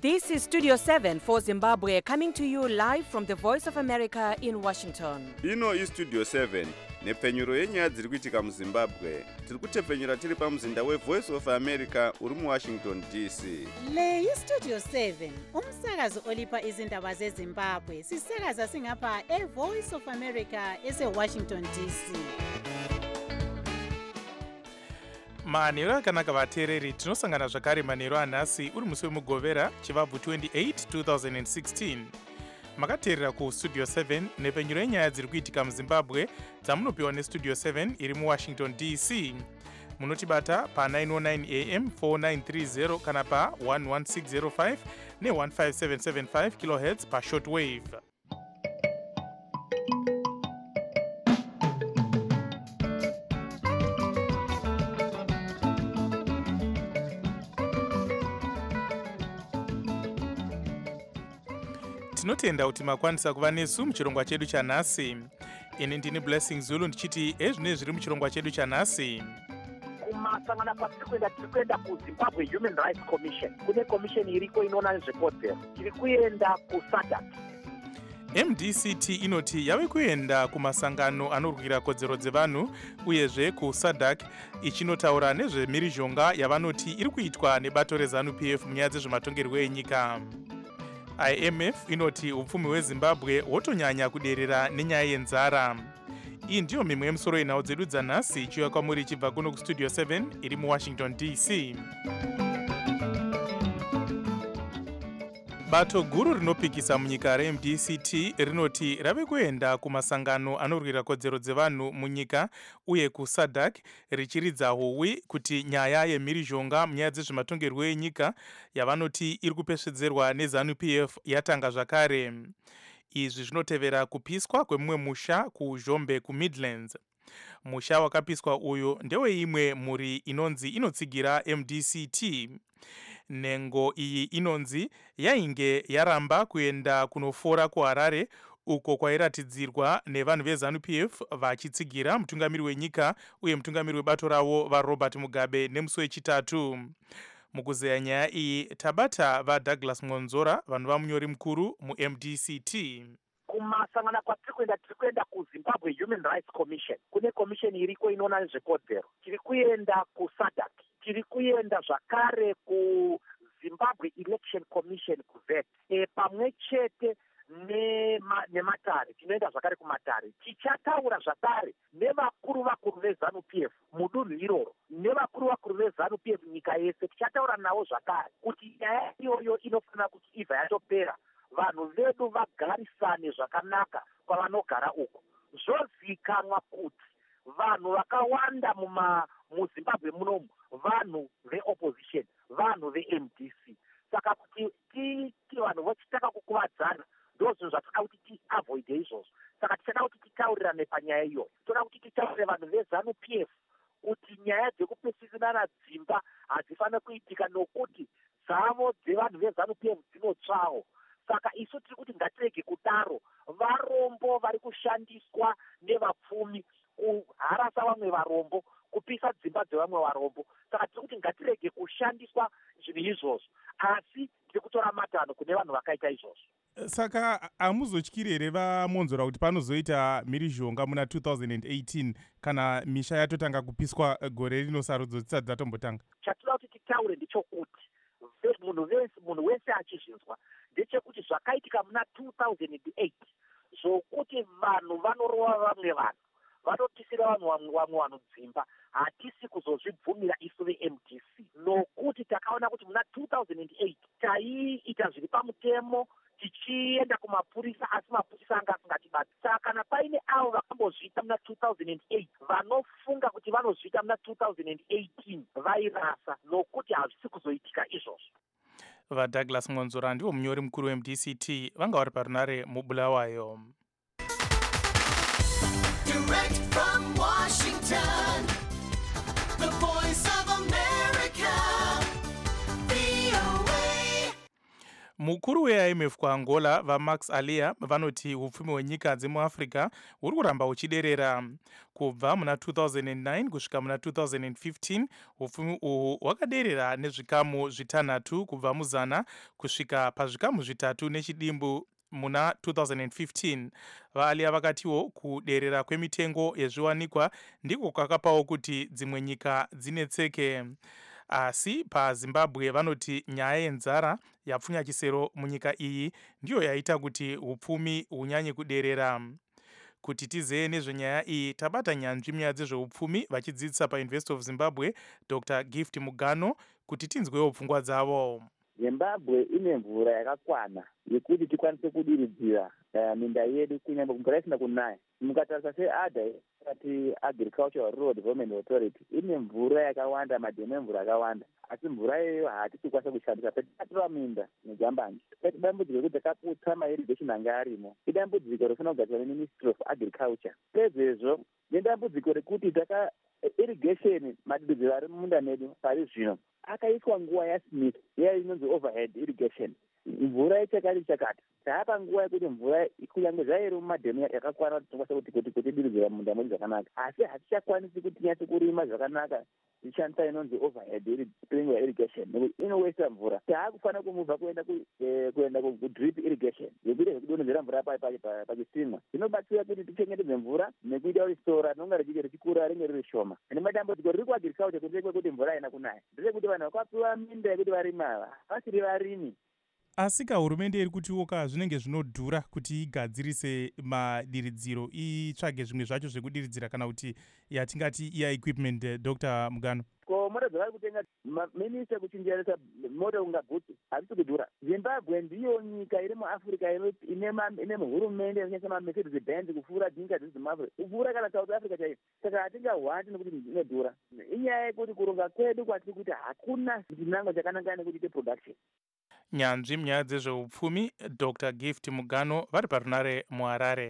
This is Studio 7 for Zimbabwe, coming to you live from the Voice of America in Washington. Ino iStudio 7 nepfenyuro yenyaya dziri kuitika muZimbabwe. Tiri kutepfenyura tiri pamuzinda weVoice of America uri muWashington DC. Le iStudio 7 umsakazo olipa izindaba zeZimbabwe. Sisakaza singapha eVoice of America eseWashington DC. manheru akanaka vateereri, tinosangana zvakare manheru anhasi uri musi wemugovera chivabvu 28 2016. makateerera kustudio 7 nepfenyuro yenyaya dziri kuitika muZimbabwe dzamunopiwa nestudio 7 iri muWashington DC. munotibata pa909 am 4930 kana pa 11605 ne15775 kHz pashortwave. tinotenda kuti makwanisa kuva nesu muchirongwa chedu chanhasi. ini ndini Blessing Zulu ndichiti ezvine zviri muchirongwa chedu chanhasi. kumasangana tiri kuenda kuZimbabwe Human Rights Commission. Kune commission iriko inoona nezvekodzero. Tiri kuenda kuSADC. MDCT inoti yave kuenda kumasangano anorwira kodzero dzevanhu uyezve kuSADC ichinotaura nezvemhirizhonga yavanoti iri kuitwa nebato reZANU-PF munyaya dzezvematongerwo enyika. IMF inoti upfumi hweZimbabwe hwotonyanya kuderera nenyaya yenzara. iyi ndiyo mimwe yemusoro yenhau dzedu dzanhasi ichiuya kwamuri ichibva kuno kustudio 7 iri muWashington DC. bato guru rinopikisa munyika reMDCT rinoti rave kuenda kumasangano anorwira kodzero dzevanhu munyika uye kuSADC richiridza huhwi kuti nyaya yemhirizhonga munyaya dzezvematongerwo enyika yavanoti iri kupesvedzerwa neZANU-PF yatanga zvakare. izvi zvinotevera kupiswa kwemumwe musha kuZhombe kuMidlands. musha wakapiswa uyu ndeweimwe mhuri inonzi inotsigira MDCT. nhengo iyi inonzi yainge yaramba kuenda kunofora kuHarare uko kwairatidzirwa nevanhu veZANU-PF vachitsigira mutungamiri wenyika uye mutungamiri webato ravo vaRobert Mugabe nemusi wechitatu. mukuzeya nyaya iyi tabata vaDouglas Monzora, vanhu vamunyori mukuru muMDCT. kumasangana tiri kuenda kuZimbabwe Human Rights Commission. Kune commission iriko inoona nezvekodzero. Tiri kuenda kuSADC. Tiri kuenda zvakare kuZimbabwe Election Commission kuVET. pamwe chete nematare tinoenda zvakare kumatare. tichataura zvakare nevakuru veZANU-PF mudunhu iroro nevakuru veZANU-PF nyika yese. tichataura navo zvakare kuti nyaya iyoyo inofanira kuti ibva yatopera, vanhu vedu vagarisane zvakanaka kwavanogara uko. zvozikanwa kuti vanhu vakawanda muZimbabwe munomu vanhu veopposition, vanhu veMDC. saka kuti titi vanhu vochitaka kukuvadzana ndozvinhu zvatinoda kuti tiavoide izvozvo. saka tichada kuti titaurirane panyaya iyoyo. toda kuti titaurire vanhu veZANU-PF kuti nyaya dzekupesisirana dzimba hadzifaniri kuitika nokuti dzavo dzevanhu veZANU-PF dzinotsvawo. saka isu tiri kuti ngatirege kudaro. varombo vari kushandiswa nevapfumi kuharasa vamwe varombo, kupisa dzimba dzevamwe varombo. saka tiri kuti ngatirege kushandiswa zvinhu izvozvo, asi tiri kutora matanho kune vanhu vakaita izvozvo. saka hamuzotyiri here vaMonzora kuti panozoita mhirizhonga muna 2018 kana misha yatotanga kupiswa gore rino sarudzo dzisati dzatombotanga? chatinoda kuti titaure ndechokuti munhu wese achizvinzwa ndechekuti zvakaitika muna 2008 zvokuti vanhu vanorova vamwe vanhu, vanotisira vamwe vanhu dzimba, hatisi kuzozvibvumira isu veMDC. nokuti takaona kuti muna 2008 taiita zviri pamutemo tichienda kumapurisa, asi mapurisa anga asingatibati. saka kana paine avo vakambozviita muna 2008 vanofunga kuti vanozviita muna 2018 vairasa, nokuti hazvisi kuzoitika izvozvo. vaDouglas Monzora ndiwo munyori mukuru weMDCT vanga vari parunare muBulawayo. Direct from Washington, the Voice of America, VOA. mukuru weIMF kuAngola vaMax Alia vanoti upfumi hwenyika dzemuAfrica huri kuramba huchiderera. Kubva muna 2009 kusvika muna 2015 upfumi uhu hwakaderera nezvikamu zvitanhatu kubva muzana kusvika pazvikamu zvitatu nechidimbu muna 2015. Vaalia vakatiwo kuderera kwemitengo yezviwanikwa ndiko kwakapawo kuti dzimwe nyika dzinetseke. Asi paZimbabwe vanoti nyaya yenzara yapfunya chisero munyika iyi ndiyo yaita kuti upfumi hunyanye kuderera. Kuti tizeye nezvenyaya iyi tabata nyanzvi munyaya dzezveupfumi vachidzidzisa paUniversity of Zimbabwe Dr. Gift Mugano kuti tinzwewo pfungwa dzavo. Zimbabwe ine mvura yakakwana yekuti tikwanise kudiridzira minda yedu kunyangwe mvura isina kunaya. Mukatarisa seADA kati Agricultural Rural Development Authority ine mvura yakawanda, madhemu emvura akawanda, asi mvura iyoyo hatisi kukwanisa kushandisa. Petikatora minda nejambanje, dambudziko rekuti takaputsa mairrigation anga arimo, idambudziko rofuna kugadzirwa neMinistry of Agriculture. Pezvezvo nedambudziko rekuti irrigation madiridziro ari mumunda medu pari zvino akaiswa nguva yaSmith inonzi overhead irrigation. Mvura ichakati chakata. Taapa nguva yekuti mvura kunyange zvairi mumadhemu yakakwana kuti tikwanise kuti diridzira munda mwedu zvakanaka, asi hatichakwanisi kuti tinyatse kurima zvakanaka tichishandisa inonzi overhead sprinkler irrigation nekuti inowesta mvura. Taakufanira kumubva kuenda kudrip irrigation yekuti kudonhedzera mvura pachisimwa. Zvinobatsira kuti tichengetedze mvura nekuita kuti sora rinonga richikura ringe riri shoma. Ane madambudziko riri kuagriculture kunze kwekuti mvura haina kunaya ndezvekuti vanhu vakapiwa minda yekuti varima vasiri varimi. Asi hurumende iri kutiwoka zvinenge zvinodhura kuti igadzirise madiridziro, itsvage zvimwe zvacho zvekudiridzira kana kuti yatingati equipment. Dr. Mugano, ko mota dzavari kutenga maminista kuchinjeresa mota kunga bhutsu hazvisi kudhura. Zimbabwe ndiyo nyika iri muAfrica ine hurumende inoisa maMercedes Benz kupfuura nyika dziri muAfrica, kupfuura kana South Africa chaiyo. Saka hatingahwati nekuti inodhura. Inyaya yekuti kuronga kwedu kwatiri kuti hakuna chinangwa chakanangana nekuti production. Nyanzvi munyaya dzezveupfumi Dr. Gift Mugano vari parunare muHarare.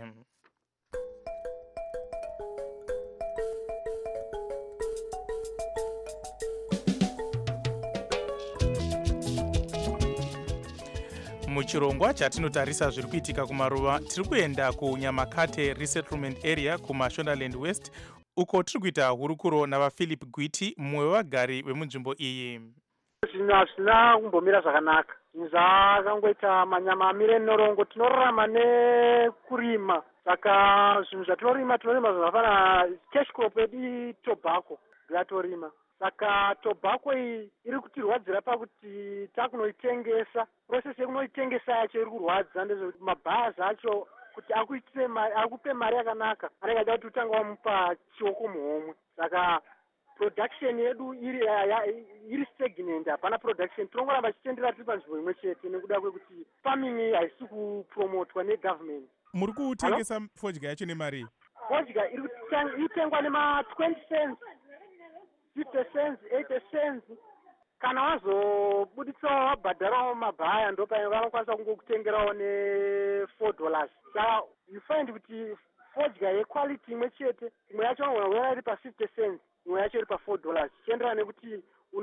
Muchirongwa chatinotarisa zviri kuitika kumaruva, tiri kuenda kuNyamakate Resettlement Area kuMashonaland West, uko tiri kuita hurukuro navaPhilip Gwiti, mumwe wevagari vemunzvimbo iyi. Zvinhu hazvina kumbomira zvakanaka. Zvinhu zvakangoita manyama amire norongo. Tinorarama nekurima, saka zvinhu zvatinorima zvakafanana cash crop yedu tobacco yatorima. Saka tobacco iyi iri kutirwadzira pakuti takunoitengesa. Process yekunoitengesa yacho iri kurwadza, ndezvekuti mabhazi acho kuti akupe mari yakanaka anenge achida kuti utanga wamupa chioko muhomwe. Saka production yedu iri stagnant, hapana production. Tinongoramba tichitendera tiri panzvimbo imwe chete nekuda kwekuti farming haisi kupromotwa negovernment. Muri kutengesa fodya yacho nemari? Fodya irikutengwa nema20 cents, 50 cents, 80 cents. Kana wazobuditsawo wabhadharawo mabhaya ndopa vanokwanisa kungokutengerawo ne$4. Saka you find kuti fodya yequality imwe chete, imwe yacho unogona iri pa50 cents, imwe yacho iri pa$4, chienderana nekuti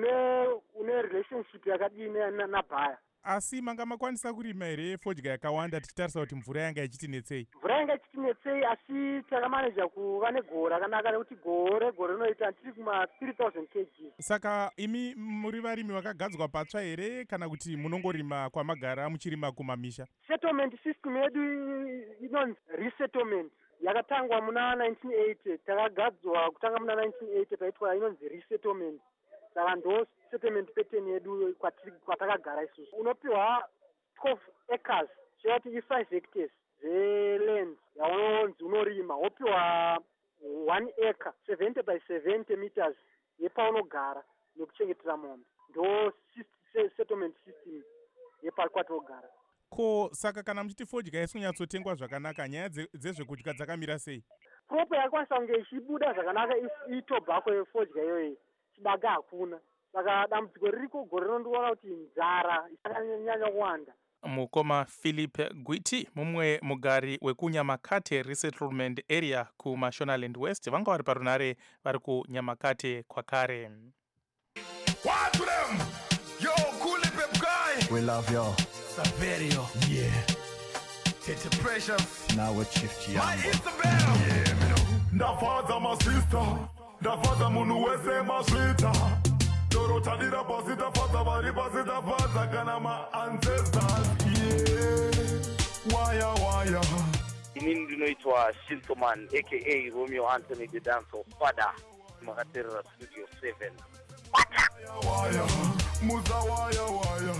une relationship yakadini nabhaya. Asi manga makwanisa kurima here fodya yakawanda tichitarisa kuti mvura yanga ichitinetsei? Mvura yanga ichitinetsei, asi takamaneja kuva negore rakanaka nekuti gore rinoita tiri kuma3000 kg. Saka imi muri varimi vakagadzwa patsva here kana kuti munongorima kwamagara muchirima kumamisha? Settlement system yedu inonzi resettlement yakatangwa muna 1980. Takagadzwa kutanga muna 1980 paitwa inonzi resettlement. Saka ndo settlement pattern yedu kwatakagara isusu. Unopiwa 12 acres, chati 5 hectares zeland yaunonzi unorima, wopiwa 1 acre 70 by 70 meters yepaunogara nekuchengetera mombe. Ndo settlement system yepakwatogara. Ko saka kana muchiti fodya yaisonyatsotengwa zvakanaka, nyaya dzezvekudya dzakamira sei? Crop yakwanisa kunge ichibuda zvakanaka itobacco yefodya iyoyi, chibaga hakuna. Saka dambudziko ririko gore rinondiona kuti nzara isakanyanya kuwanda. Mukoma Philip Gwiti, mumwe mugari wekuNyamakate Resettlement Area kuMashonaland West, vanga vari parunare vari kuNyamakate kwakare. What to them? Yo, cool pep guy. We love you. Saverio. Yeah. Tete Precious. Now with Chief Chiambo. My Isabel. Yeah, me know. Ndafaza my sister. Ndafaza munu wese maswita. Dorotadira pasita faza bari pasita faza kana my ancestors. Yeah. Waya. Inini ndinoitwa Shintoman aka Romeo Anthony the Dance of Father. Makaterra Studio 7. Waya. Muza waya.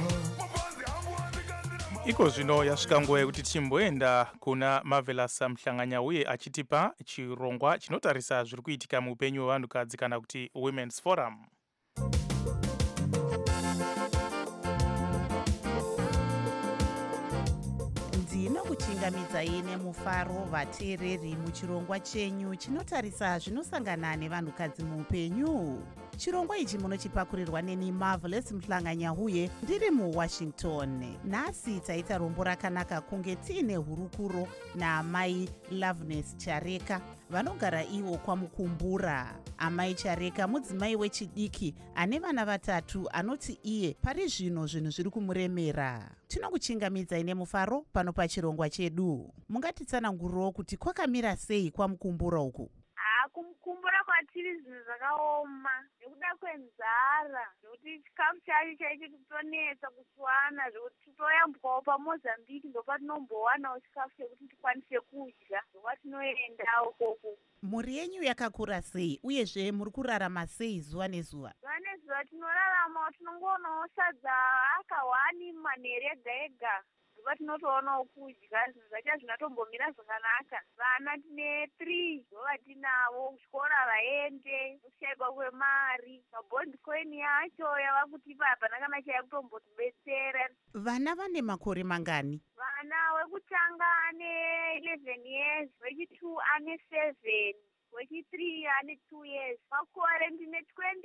Iko zvino yasvika nguva yekuti timboenda kuna Marvelous Mhlanganya uye achitipa chirongwa chinotarisa zviri kuitika muupenyu hwevanhukadzi kana kuti Women's Forum. Ndinokuchingamidzai nemufaro vateereri muchirongwa chenyu chinotarisa zvinosangana nevanhukadzi muupenyu. Chirongwa ichi munochipakurirwa neni Marvelous Mhlanganya uye ndiri muWashington. Nhasi taita rombo rakanaka kunge tiine hurukuro naamai Loveness Chareka vanogara ivo kwaMukumbura. Amai Chareka mudzimai wechidiki ane vana vatatu anoti iye pari zvino zvinhu zviri kumuremera. Tinokuchingamidzai nemufaro pano pachirongwa chedu. Mungatitsanangurirewo kuti kwakamira sei kwaMukumbura uku? Kumukumbura kwatiri zvinhu zvakaoma nekuda kwenzara, zvokuti chikafu chacho chaicho titonetsa kutswana, zvokuti titoyambwawo paMozambique ndopatinombowanawo chikafu chekuti tikwanise kudya, ndopatinoendawo koko. Mhuri yenyu yakakura sei uyezve muri kurarama sei zuva nezuva? Zuva nezuva tinoraramawo, tinongoonawo sadza akawani manhere ega tinotoona kudya, zvinhu zvacho zvingatombomira zvakanaka. Vana tine 3 ndovatinavo, kuchikora vaende, kushaikwa kwemari, mabond coin yacho yava kutipa hapana kana chaya kutombotibetsera. Vana vane makore mangani? Vana wekutanga ane 11 years, wechi2 ane 7, wechi3 ane 2 years, makore ndine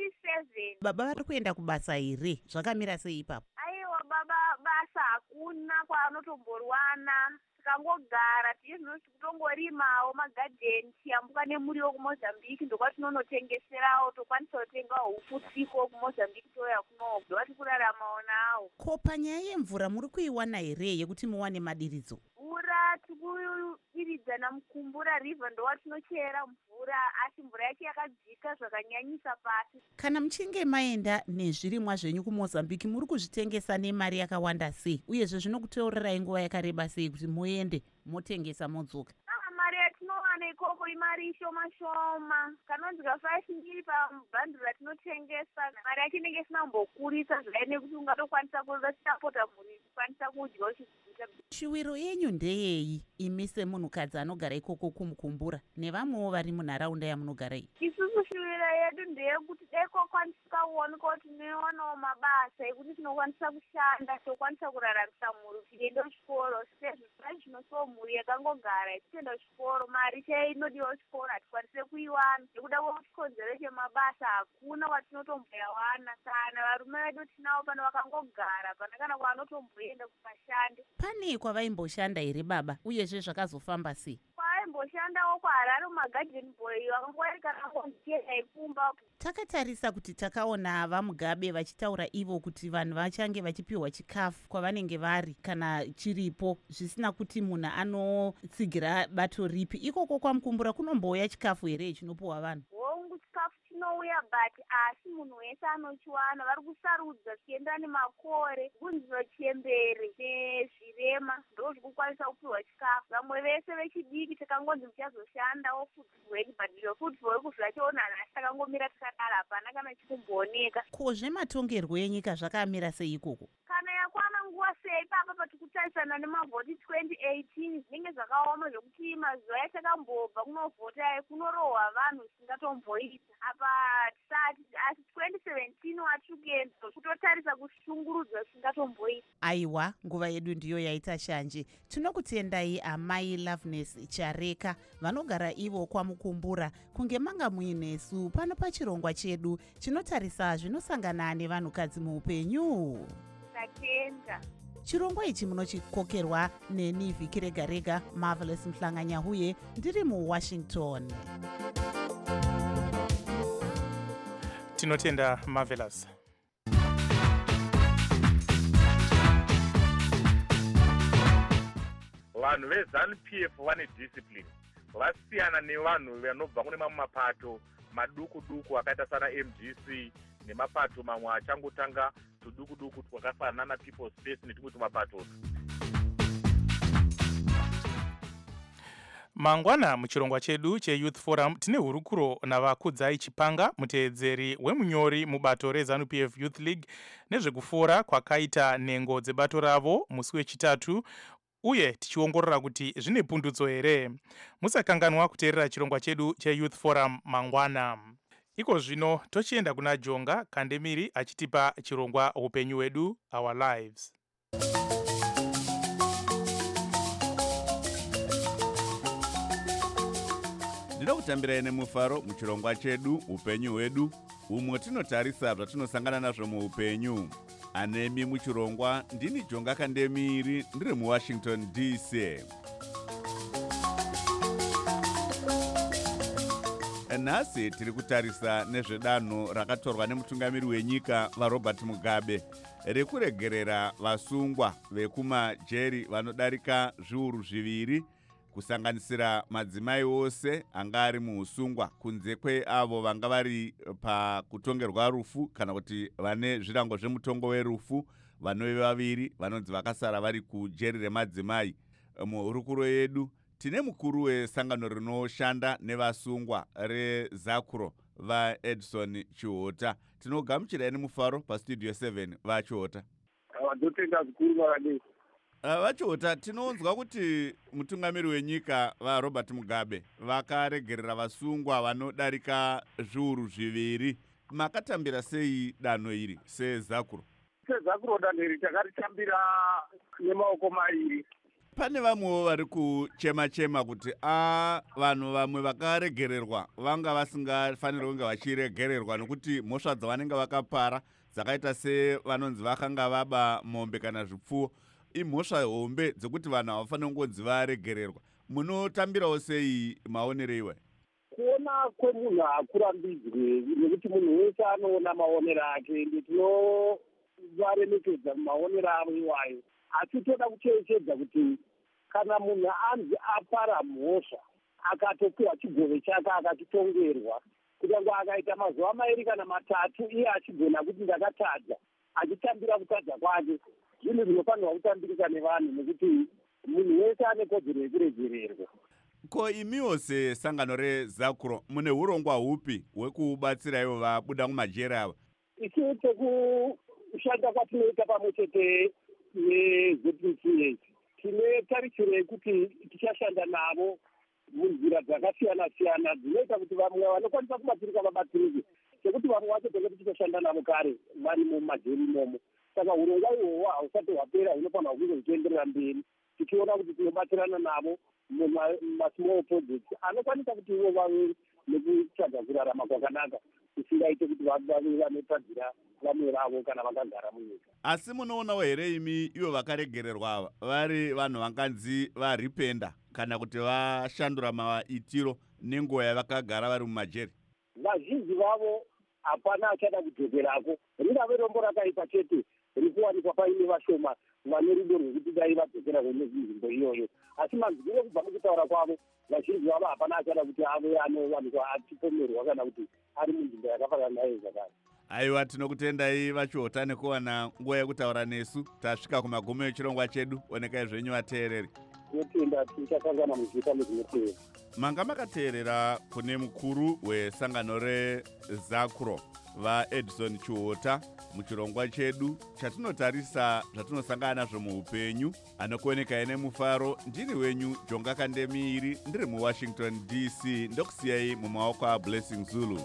27. Baba vari kuenda kubasa here? Zvakamira sei ipapo? Aiwa, baba basa hakuna kwaanotomborwana, tikangogara tiye zvinoti kutongorimawo magadheni, tiyambuka nemuriwo kuMozambique ndokwatinonotengeserawo, tokwanisa kutengawo huputiko kuMozambique touya kunoku, ndokati kuraramawo nawo. Ko panyaya yemvura muri kuiwana here yekuti muwane madiridzo? Mvura tikudiridza naMukumbura river ndowatinochera mvura, asi mvura yacho yakadzika zvakanyanyisa pasi. Kana muchinge maenda nezvirimwa zvenyu kuMozambique muri kuzvitengesa nemari yakawanda sei, uyezve zvinokutorerai nguva yakareba sei kuti muende motengesa modzoka? Mari yatinowana ikoko imari shoma, kanonzika 5 ndiri pabhanduru ratinotengesa, mari yacho inenge isina kumbokurisa zvai nekuti ungatokwanisa kuza chitapota mhuri kukwanisa kudya uchiguta. Shiwiro yenyu ndeyei imi semunhukadzi anogara ikoko kuMukumbura nevamwewo vari munharaunda yamunogara iyi? Isusu shiwiro yedu ndeyekuti dekokwanisa kuoneka kuti tinowanawo mabasa ekuti tinokwanisa kushanda, tokwanisa kuraramisa mhuri, tichienda kuchikoro, sezvo zvai zvinosowo mhuri yakangogara ichienda kuchikoro, mari chai inodiwa kuchikoro hatikwanise kuiwana nekuda kwekuti kodzero chemabasa hakuna kwatinotomboyawana. Kana varume vedu tinavo pano vakangogara pana kana kwanotomboenda kupashande. Pane kwavaimboshanda here baba, uyezve zvakazofamba sei? Kwaimboshandawo kwaHarare mumagarden boy, vakangorika nangondiyenda ikumba. Takatarisa kuti takaona vaMugabe vachitaura ivo kuti vanhu vachange vachipiwa chikafu kwavanenge vari kana chiripo, zvisina kuti munhu anotsigira bato ripi. Ikoko kwaMukumbura kunombouya chikafu here chinopiwa vanhu? Chikafu chinouya but asi munhu wese anochiwana, vari kusarudza zvichienderana nemakore, kunziro chembere nezvirema ndo zvikukwanisa kupiwa chikafu. Vamwe vese vechidiki takangonzi muchazoshandawo football, but football zvachoona nhasi takangomira takadara hapana kana chikumbooneka. Kozve matongerwo enyika zvakamira sei ikoko? Kana yakwana nguva sei papa patikutarisana nemavhoti 2018 zvinenge zvakaoma zvokuti mazuva yatakambobva kunovhota kunorohwa vanhu zvisingatomboita apa tisati, asi 2017 watikuenda kutotarisa kushungurudzwa zvisingatomboita. Aiwa, nguva yedu ndiyo yaita shanje. Tinokutendai amai Loveness Chareka vanogara ivo kwaMukumbura kunge manga muinesu pano pachirongwa chedu chinotarisa zvinosangana nevanhukadzi muupenyu. Tatenda. Chirongwa ichi munochikokerwa neni Viki Rega Rega, Marvelous Mhlanganya huye ndiri muWashington. Tinotenda Marvelous. vanhu veZANU-PF vane discipline, vasiyana nevanhu vanobva kune mamwe mapato maduku duku akaita sana MDC nemapato mamwe achangotanga tuduku duku twakafanana na People's Space netumwe tumapato. Mangwana muchirongwa chedu cheYouth Forum tine hurukuro navakudzai Chipanga, muteedzeri wemunyori mubato reZANU-PF Youth League, nezvekufora kwakaita nhengo dzebato ravo musi wechitatu, uye tichiongorora kuti zvine pundutso here. Musakanganwa kuteerera chirongwa chedu cheYouth Forum mangwana. Iko zvino tochienda kuna Jonga Kandemiri achitipa chirongwa upenyu hwedu, Our Lives. Ndinoda kutambira nemufaro muchirongwa chedu upenyu hwedu, umwe tinotarisa zvatinosangana nazvo muupenyu. Anemi muchirongwa ndini Jonga Kandemiri, ndiri muWashington DC. Nhasi tiri kutarisa nezvedanho rakatorwa nemutungamiri wenyika vaRobert Mugabe rekuregerera vasungwa vekumajeri vanodarika zviuru zviviri, kusanganisira madzimai ose anga ari muusungwa, kunze kweavo vanga vari pakutongerwa rufu kana kuti vane zvirango zvemutongo werufu, vanove vaviri vanonzi vakasara vari kujeri remadzimai. Muhurukuro yedu tine mukuru wesangano rinoshanda nevasungwa reZACRO vaEdison Chihota. Tinogamuchirai nemufaro pastudio 7 vaChihota. Ndotenga zvikuru vakadii. Vachihota, tinonzwa kuti mutungamiri wenyika vaRobert Mugabe vakaregerera vasungwa vanodarika zviuru zviviri. Makatambira sei danho iri seZACRO? SeZACRO danho iri takaritambira nemaoko mairi. Pane vamwewo vari kuchema-chema kuti vanhu vamwe vakaregererwa vanga vasingafaniri kunge vachiregererwa nokuti mhosva dzavanenge vakapara dzakaita sevanonzi vakanga vaba mombe kana zvipfuwo, imhosva hombe dzekuti vanhu havafaniri kungonzi varegererwa. Munotambirawo sei maonerei iwe? Kuona kwemunhu hakurambidzwe, nekuti munhu wese anoona maonero ake, ndinovaremekedza maonero avo iwayo. Asi toda kucherechedza kuti kana munhu anzi apara mhosva akatopiwa chigove chake akachitongerwa, kunyange akaita mazuva mairi kana matatu iye achigona kuti ndakatadza, achitambira kutadza kwake, zvinhu zvinofanirwa kutambirika nevanhu, nekuti munhu wese ane kodzero yekuregererwa. Ko imiwo sesangano reZACRO mune urongwa hupi hwekubatsira ivo vabuda mumajeri ava? Isu tekushanda kwatinoita pamwe chete neZPCA tine tarisiro yekuti tichashanda navo munzira dzakasiyana-siyana dzinoita kuti vamwe vanokwanisa kubatsirika vabatsirike, sekuti vamwe vacho tenge tichitoshanda navo kare vari mumajeri imomo. Saka urongwa ihwohwo hausati hwapera, hunofanirwa kunge huchienderera mberi, tichiona kuti tinobatsirana navo mumasmall projects anokwanisa kuti ivo vave nekutsvaga kurarama kwakanaka, kusingaite kuti vave vanotadzira vamwe vavo kana vakagara munyika. Asi munoonawo here imi ivo vakaregererwa ava vari vanhu vanganzi varipenda kana kuti vashandura maitiro nenguva yavakagara vari mumajeri? Vazhinji vavo hapana achada kudzokerako. Ringave rombo rakaipa chete rikuwanikwa paine vashoma vane rudo rwekuti dai vadzokera kunenzvimbo iyoyo. Asi manzwiro kubva mukutaura kwavo, vazhinji vavo hapana achada kuti ave anowanikwa achipomerwa kana kuti ari munzvimbo yakafanana naye zvakare. Aiwa, tinokutendai vaChihota nekuwana nguva yekutaura nesu. Tasvika kumagumo echirongwa chedu, onekai zvenyu vateereri. Tinotenda tichasangana muzvitano zvinoteera. Manga makateerera kune mukuru wesangano reZACRO vaEdison Chihota muchirongwa chedu chatinotarisa zvatinosangana nazvo muupenyu. Anokuonekai nemufaro ndini wenyu Jonga Kandemiri, ndiri muWashington DC, ndokusiyai mumaoko aBlessing Zulu.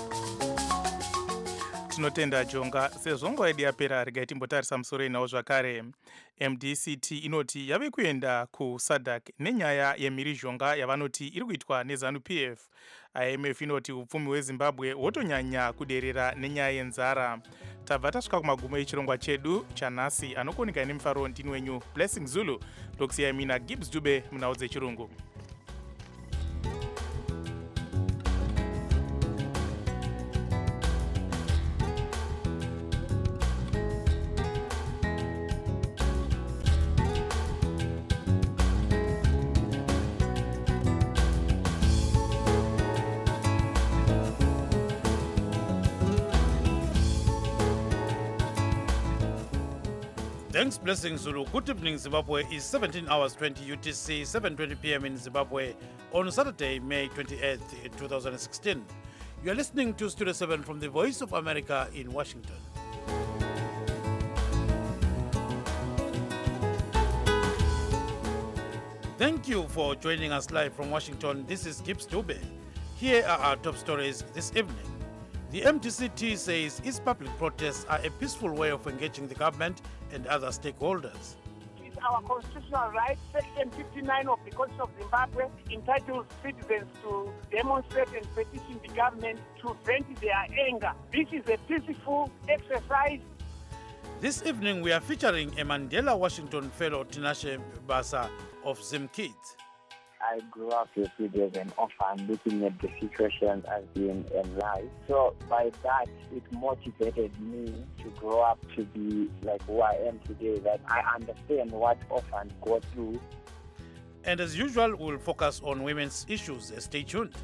Tinotenda Jonga. Sezvo nguva yedu yapera, regai timbotarisa musoro inawo zvakare. MDCT inoti yave kuenda kuSADC nenyaya yemhirizhonga yavanoti iri kuitwa neZANU-PF. IMF inoti upfumi hweZimbabwe hwotonyanya kuderera nenyaya yenzara. Tabva tasvika kumagumo echirongwa chedu chanhasi. Anokuonekai nemufaro ndini wenyu Blessing Zulu, ndokusiyai mina Gibbs Dube munhau dzechirungu. Thanks, Blessing Zulu. Good evening, Zimbabwe. Is 17 hours 20 UTC, 7:20 p.m. in Zimbabwe on Saturday, May 28th, 2016. You are listening to Studio 7 from the Voice of America in Washington. Thank you for joining us live from Washington. This is Gibbs Dube. Here are our top stories this evening. The MDCT says its public protests are a peaceful way of engaging the government and other stakeholders. It's our constitutional right. Section 59 of the Constitution of Zimbabwe entitles citizens to demonstrate and petition the government to vent their anger. This is a peaceful exercise. This evening we are featuring a Mandela Washington fellow, Tinashe Basa of Zim Kids. I grew up with it as an orphan, looking at the situations I've been in life. So by that, it motivated me to grow up to be like who I am today, that I understand what orphans go through. And as usual, we'll focus on women's issues. Stay tuned.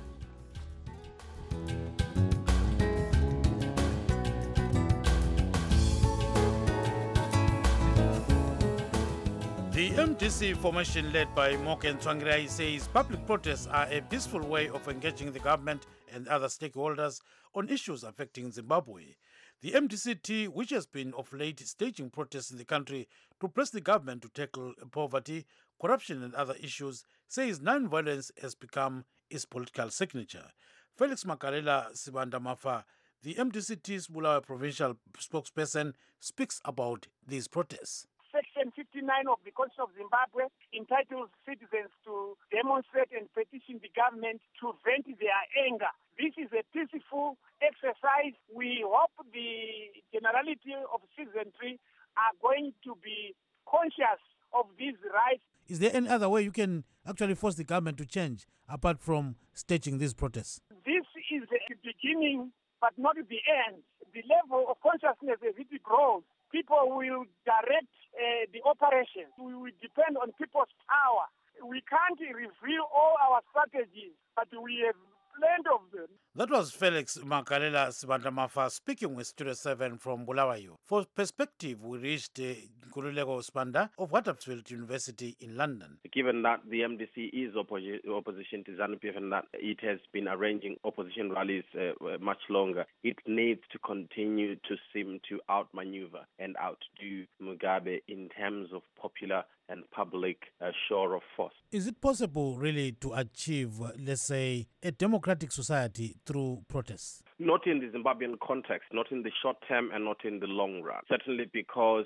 The MDC formation led by Moken Tsvangirai says public protests are a peaceful way of engaging the government and other stakeholders on issues affecting Zimbabwe. The MDCT, which has been of late staging protests in the country to press the government to tackle poverty, corruption and other issues, says non-violence has become its political signature. Felix Makalela Sibandamafa, the MDCT's Bulawayo provincial spokesperson, speaks about these protests. Section 59 of the Constitution of Zimbabwe entitles citizens to demonstrate and petition the government to vent their anger. This is a peaceful exercise. We hope the generality of citizenry are going to be conscious of these rights. Is there any other way you can actually force the government to change apart from staging these protests? This is the beginning, but not the end. The level of consciousness as it grows, people will direct the operations. We will depend on people's power. We can't reveal all our strategies, but we have plenty of them. That was Felix Makalela Sibandamafa speaking with Studio 7 from Bulawayo. For perspective, we reached Nkululeko Spanda of Waterfield University in London. Given that the MDC is opposition to ZANU-PF and that it has been arranging opposition rallies much longer, it needs to continue to seem to outmaneuver and outdo Mugabe in terms of popular and public show of force. Is it possible really to achieve, let's say, a democratic society through protests? Not in the Zimbabwean context, not in the short term and not in the long run. Certainly because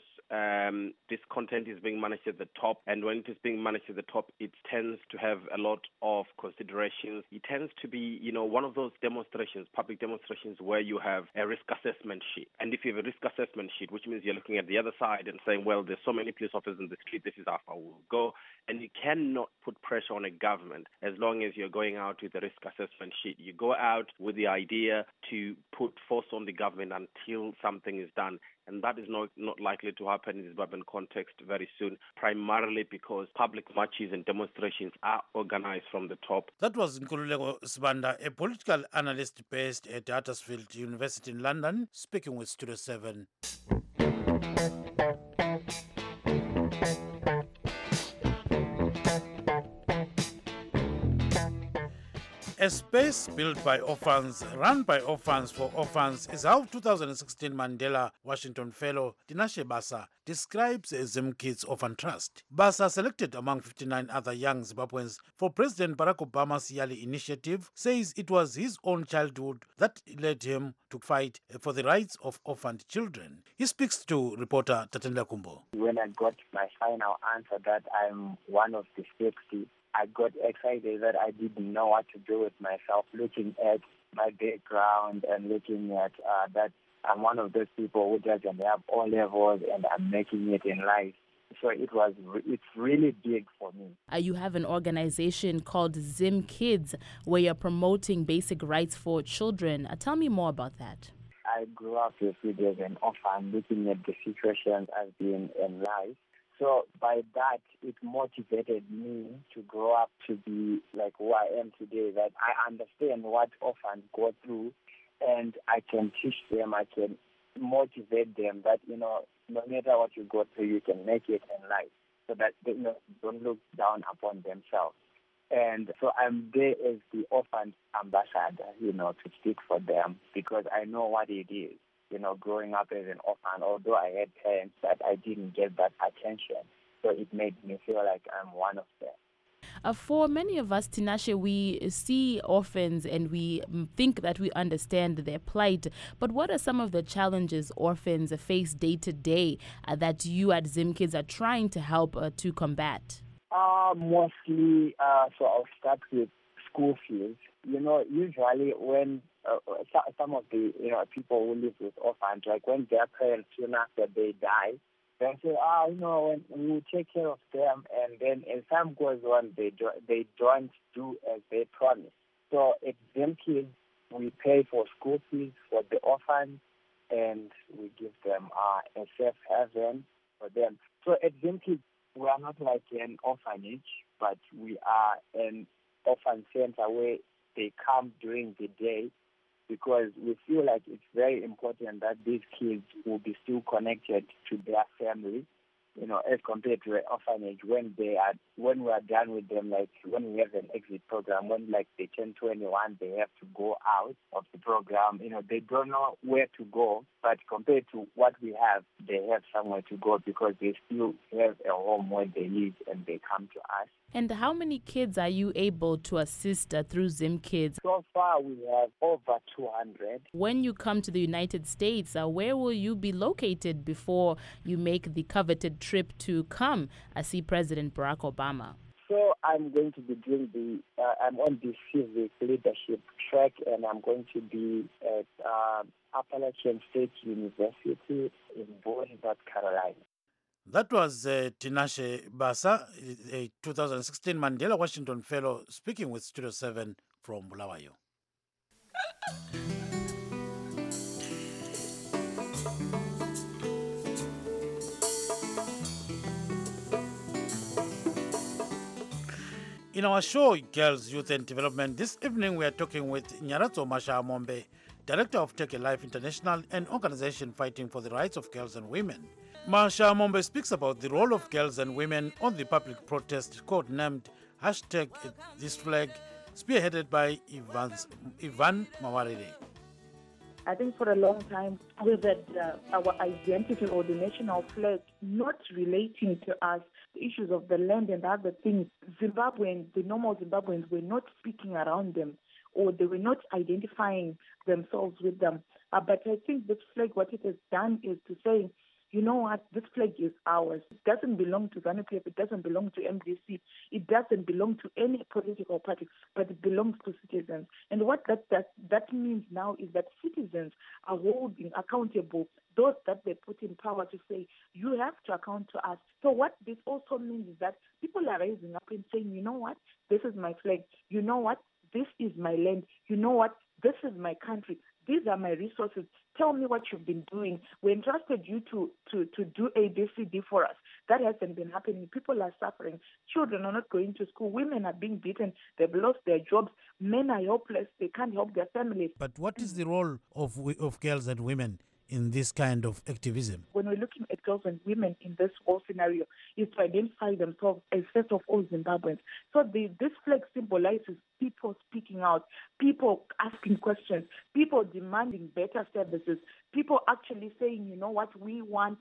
discontent is being managed at the top, and when it is being managed at the top, it tends to have a lot of considerations. It tends to be, one of those demonstrations, public demonstrations, where you have a risk assessment sheet. And if you have a risk assessment sheet, which means you're looking at the other side and saying, well, there's so many police officers in the street, this is how far we'll go. And you cannot put pressure on a government as long as you're going out with a risk assessment sheet. You go out with the idea to put force on the government until something is done. And that is not likely to happen in the Zimbabwean context very soon, primarily because public marches and demonstrations are organized from the top. That was Nkululeko Sibanda, a political analyst based at Huddersfield University in London, speaking with Studio 7. A space built by orphans, run by orphans for orphans, is how 2016 Mandela Washington fellow Tinashe Basa describes Zim Kids Orphan Trust. Basa, selected among 59 other young Zimbabweans for President Barack Obama's yearly initiative, says it was his own childhood that led him to fight for the rights of orphaned children. He speaks to reporter Tatenda Kumbo. When I got my final answer that I'm one of the 60, I got excited that I didn't know what to do with myself, looking at my background and looking at that I'm one of those people who doesn't have all levels and I'm making it in life. So it's really big for me. You have an organization called Zim Kids where you're promoting basic rights for children. Tell me more about that. I grew up with it as an orphan, looking at the situations I've been in life. So by that, it motivated me to grow up to be like who I am today, that I understand what orphans go through and I can teach them, I can motivate them that, no matter what you go through, you can make it in life, so that they don't look down upon themselves. And so I'm there as the orphan ambassador, to speak for them, because I know what it is, growing up as an orphan, although I had parents that I didn't get that attention. So it made me feel like I'm one of them. For many of us, Tinashe, we see orphans and we think that we understand their plight. But what are some of the challenges orphans face day to day that you at Zim Kids are trying to help to combat? Mostly, so I'll start with school fees. Usually when some of the people who live with orphans, like when their parents, soon after they die, they say, when we take care of them, and then as time goes on, they don't do as they promised. So at Zim Kids, we pay for school fees for the orphans, and we give them a safe haven for them. So at Zim Kids, we are not like an orphanage, but we are an orphan center where they come during the day, because we feel like it's very important that these kids will be still connected to their family, as compared to an orphanage when we are done with them, like when we have an exit program, when they turn 21, they have to go out of the program. They don't know where to go, but compared to what we have, they have somewhere to go because they still have a home where they live and they come to us. And how many kids are you able to assist through Zim Kids? So far, we have over 200. When you come to the United States, where will you be located before you make the coveted trip to come see President Barack Obama? So I'm going to be doing I'm on the civic leadership track, and I'm going to be at Appalachian State University in Boone, North Carolina. That was Tinashe Basa, a 2016 Mandela Washington Fellow, speaking with Studio 7 from Bulawayo. In our show, Girls, Youth and Development, this evening we are talking with Nyarato Masha Mombe, Director of Take a Life International, an organization fighting for the rights of girls and women. Masha Mombe speaks about the role of girls and women on the public protest codenamed #ThisFlag, spearheaded by Ivan Mawarire. I think for a long time we've had our identity or the national flag not relating to us, the issues of the land and other things. Zimbabweans, the normal Zimbabweans, were not speaking around them, or they were not identifying themselves with them. But I think this flag, what it has done is to say, you know what, this flag is ours. It doesn't belong to ZANU-PF, it doesn't belong to MDC, it doesn't belong to any political party, but it belongs to citizens. And what that means now is that citizens are holding accountable those that they put in power to say, you have to account to us. So what this also means is that people are rising up and saying, you know what, this is my flag. You know what, this is my land. You know what, this is my country. These are my resources. Tell me what you've been doing. We entrusted you to do ABCD for us. That hasn't been happening. People are suffering. Children are not going to school. Women are being beaten. They've lost their jobs. Men are helpless. They can't help their families. But what is the role of girls and women in this kind of activism? When we're looking at girls and women in this whole scenario, is to identify themselves as first of all Zimbabweans. So this flag symbolizes people speaking out, people asking questions, people demanding better services, people actually saying, you know what, we want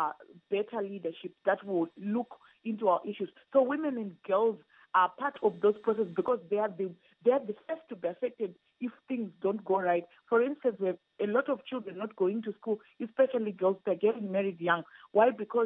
better leadership that will look into our issues. So women and girls are part of those processes because they are the first to be affected if things don't go right. For instance, we have a lot of children not going to school, especially girls. They're getting married young. Why? Because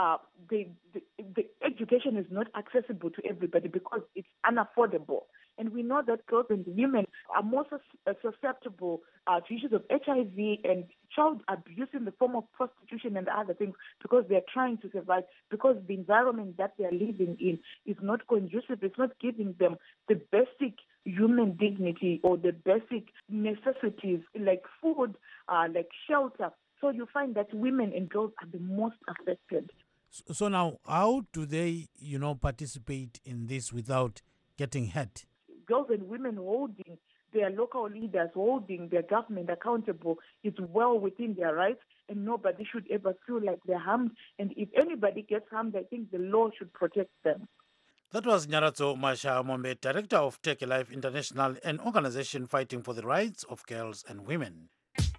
the education is not accessible to everybody because it's unaffordable. And we know that girls and women are more susceptible to issues of HIV and child abuse in the form of prostitution and other things because they're trying to survive, because the environment that they're living in is not conducive. It's not giving them the basic human dignity or the basic necessities like food, like shelter. So you find that women and girls are the most affected. So now, how do they, participate in this without getting hurt? Girls and women holding their local leaders holding their government accountable is well within their rights, and nobody should ever feel like they're harmed. And if anybody gets harmed, I think the law should protect them. That was Nyarazo Masha Mombe, Director of Take a Life International, an organization fighting for the rights of girls and women.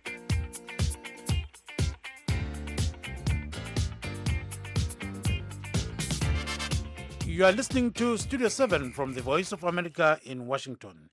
You are listening to Studio 7 from the Voice of America in Washington.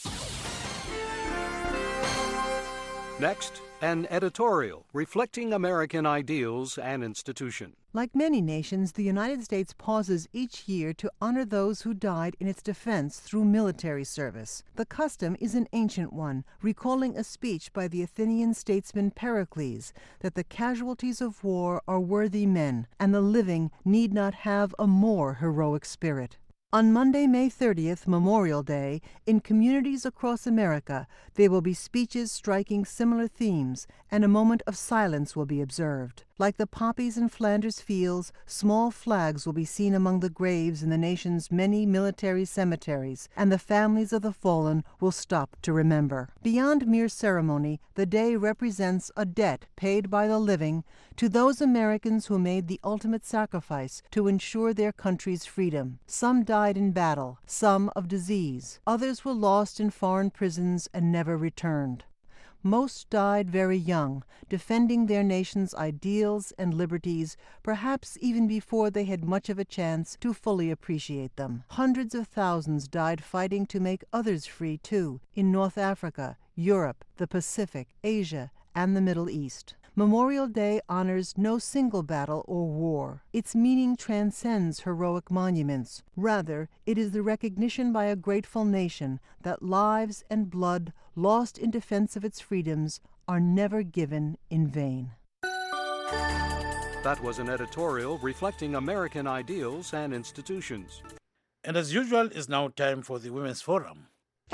Next, an editorial reflecting American ideals and institutions. Like many nations, the United States pauses each year to honor those who died in its defense through military service. The custom is an ancient one, recalling a speech by the Athenian statesman Pericles that the casualties of war are worthy men, and the living need not have a more heroic spirit. On Monday, May 30th, Memorial Day, in communities across America, there will be speeches striking similar themes, and a moment of silence will be observed. Like the poppies in Flanders fields, small flags will be seen among the graves in the nation's many military cemeteries, and the families of the fallen will stop to remember. Beyond mere ceremony, the day represents a debt paid by the living to those Americans who made the ultimate sacrifice to ensure their country's freedom. Some died in battle, some of disease. Others were lost in foreign prisons and never returned. Most died very young, defending their nation's ideals and liberties, perhaps even before they had much of a chance to fully appreciate them. Hundreds of thousands died fighting to make others free, too, in North Africa, Europe, the Pacific, Asia, and the Middle East. Memorial Day honors no single battle or war. Its meaning transcends heroic monuments. Rather, it is the recognition by a grateful nation that lives and blood lost in defense of its freedoms are never given in vain. That was an editorial reflecting American ideals and institutions. And as usual, it's now time for the Women's Forum.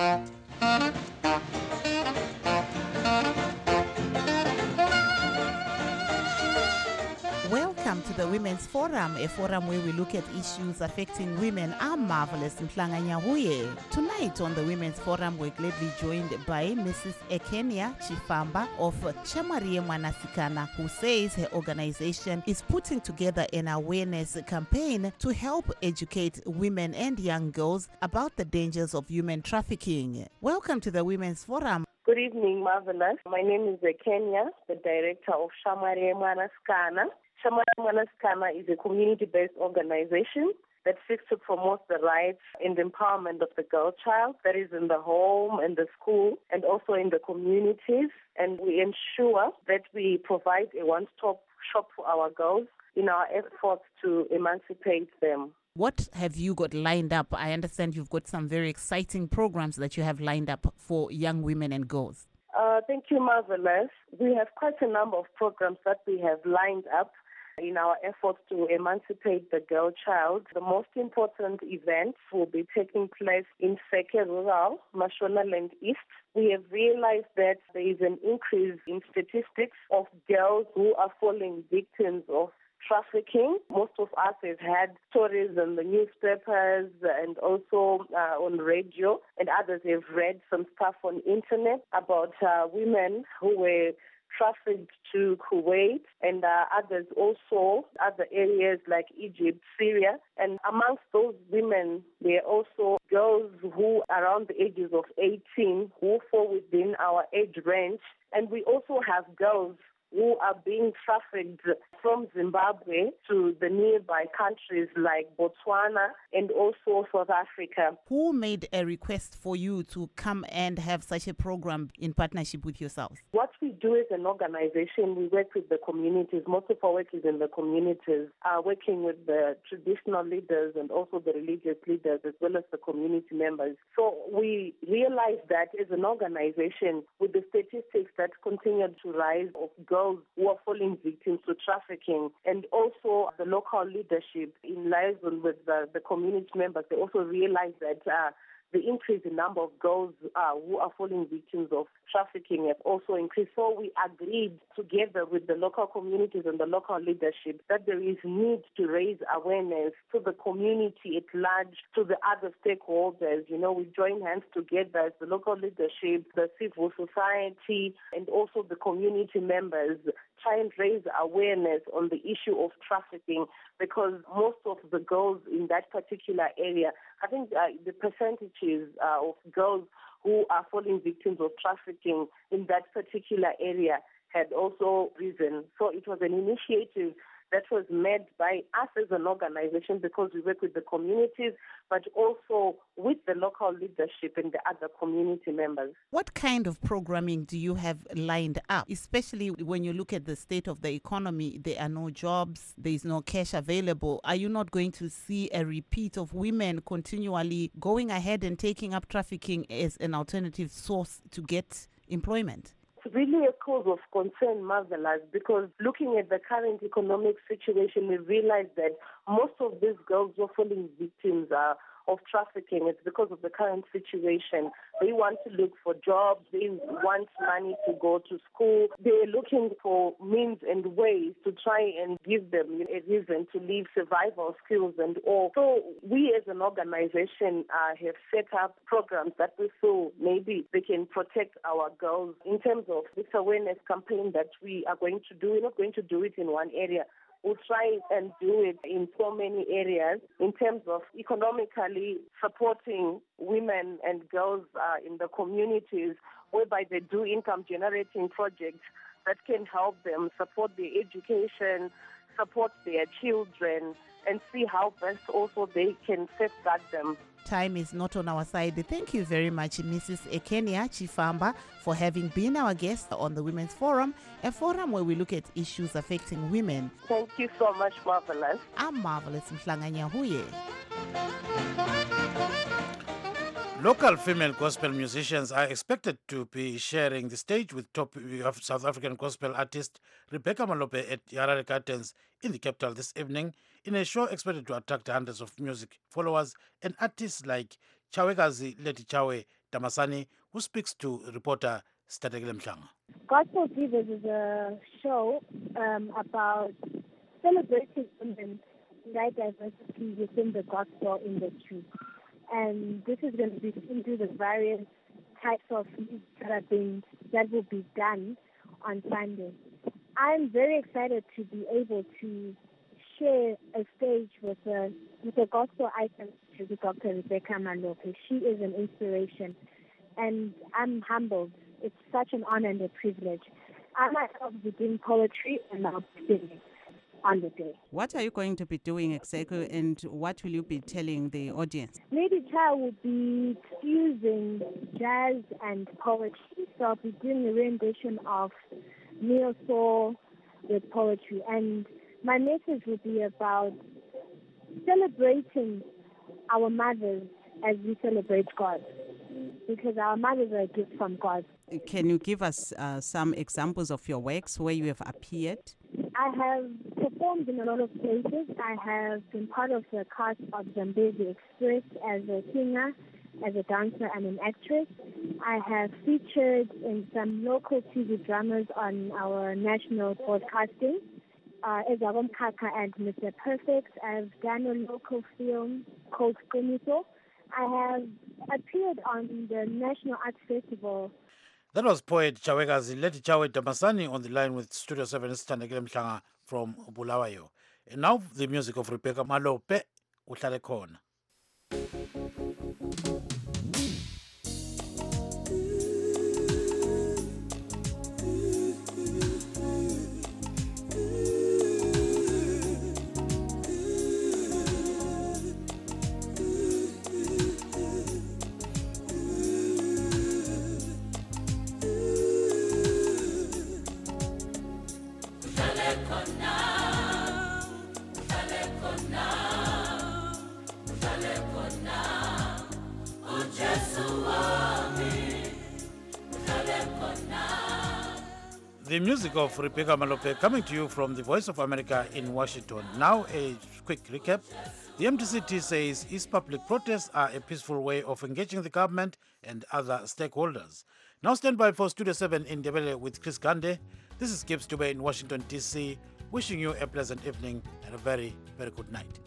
Welcome to the Women's Forum, a forum where we look at issues affecting women. I'm Marvelous Mhlanga Nyahuye. Tonight on the Women's Forum, we're gladly joined by Mrs. Ekenia Chifamba of Shamarie Mwanasikana, who says her organization is putting together an awareness campaign to help educate women and young girls about the dangers of human trafficking. Welcome to the Women's Forum. Good evening, Marvelous. My name is Ekenia, the director of Shamarie Mwanasikana. Shamarie Mwanasikana is a community-based organization that seeks to promote the rights and empowerment of the girl child that is in the home and the school and also in the communities. And we ensure that we provide a one-stop shop for our girls in our efforts to emancipate them. What have you got lined up? I understand you've got some very exciting programs that you have lined up for young women and girls. Thank you, Marvelous. We have quite a number of programs that we have lined up in our efforts to emancipate the girl child. The most important events will be taking place in Seke Rural, Mashonaland East. We have realized that there is an increase in statistics of girls who are falling victims of trafficking. Most of us have had stories in the newspapers and also on radio, and others have read some stuff on internet about women who were trafficked to Kuwait and others also, other areas like Egypt, Syria. And amongst those women, there are also girls who are around the ages of 18 who fall within our age range. And we also have girls who are being trafficked from Zimbabwe to the nearby countries like Botswana and also South Africa. Who made a request for you to come and have such a program in partnership with yourselves? What we do as an organization, we work with the communities. Most of our work is in the communities, working with the traditional leaders and also the religious leaders as well as the community members. So we realize that as an organization, with the statistics that continue to rise of girls who are falling victims to trafficking, and also the local leadership in liaison with the community members, they also realize that the increase in number of girls who are falling victims of trafficking have also increased. So we agreed together with the local communities and the local leadership that there is need to raise awareness to the community at large, to the other stakeholders. We join hands together as the local leadership, the civil society, and also the community members, try and raise awareness on the issue of trafficking, because most of the girls in that particular area, I think the percentages of girls who are falling victims of trafficking in that particular area had also risen. So it was an initiative that was made by us as an organization, because we work with the communities, but also with the local leadership and the other community members. What kind of programming do you have lined up, especially when you look at the state of the economy? There are no jobs, there is no cash available. Are you not going to see a repeat of women continually going ahead and taking up trafficking as an alternative source to get employment? It's really a cause of concern, Marvelous, because looking at the current economic situation, we realize that most of these girls who are falling victims of trafficking, it's because of the current situation. They want to look for jobs, they want money to go to school, they're looking for means and ways to try and give them a reason to live, survival skills and all. So we as an organization have set up programs that we feel maybe they can protect our girls. In terms of this awareness campaign that we are going to do, we're not going to do it in one area. We'll try and do it in so many areas in terms of economically supporting women and girls in the communities, whereby they do income-generating projects that can help them support their education, support their children, and see how best also they can safeguard them. Time is not on our side. Thank you very much, Mrs. Ekenia Chifamba, for having been our guest on the Women's Forum, a forum where we look at issues affecting women. Thank you so much, Marvelous. I'm Marvelous Mhlanganyahuye. Local female gospel musicians are expected to be sharing the stage with top South African gospel artist Rebecca Malope at Harare Gardens in the capital this evening, in a show expected to attract hundreds of music followers and artists like Chawekazi Leti Chawe Damasani, who speaks to reporter Stategile Mhlanga. Gospel Divas is a show about celebrating women and diversity within the gospel industry. And this is going to be into the various types of music that will be done on Sunday. I'm very excited to be able to share a stage with a gospel icon, Dr. Rebecca Malope. She is an inspiration, and I'm humbled. It's such an honor and a privilege. I myself will be doing poetry, and I'll be singing on the day. What are you going to be doing exactly, and what will you be telling the audience? Lady Child will be fusing jazz and poetry, so I'll be doing a rendition of neo soul with poetry, and my message will be about celebrating our mothers as we celebrate God, because our mothers are a gift from God. Can you give us some examples of your works where you have appeared? I have performed in a lot of places. I have been part of the cast of Zambezi Express as a singer, as a dancer and an actress. I have featured in some local TV dramas on our national broadcasting, as Agom Kaka and Mr. Perfect. I've done a local film called Qiniso. I have appeared on the National Arts Festival. That was poet Chawekazi Leti Chawe Damasani on the line with Studio 7 Stategile Mhlanga from Bulawayo. And now the music of Rebecca Malope, Uhlale Khona. The music of Rebecca Malope coming to you from the Voice of America in Washington. Now a quick recap. The MTCT says its public protests are a peaceful way of engaging the government and other stakeholders. Now stand by for Studio 7 in Ndebele with Chris Gande. This is Gibbs Dube in Washington, D.C., wishing you a pleasant evening and a very, very good night.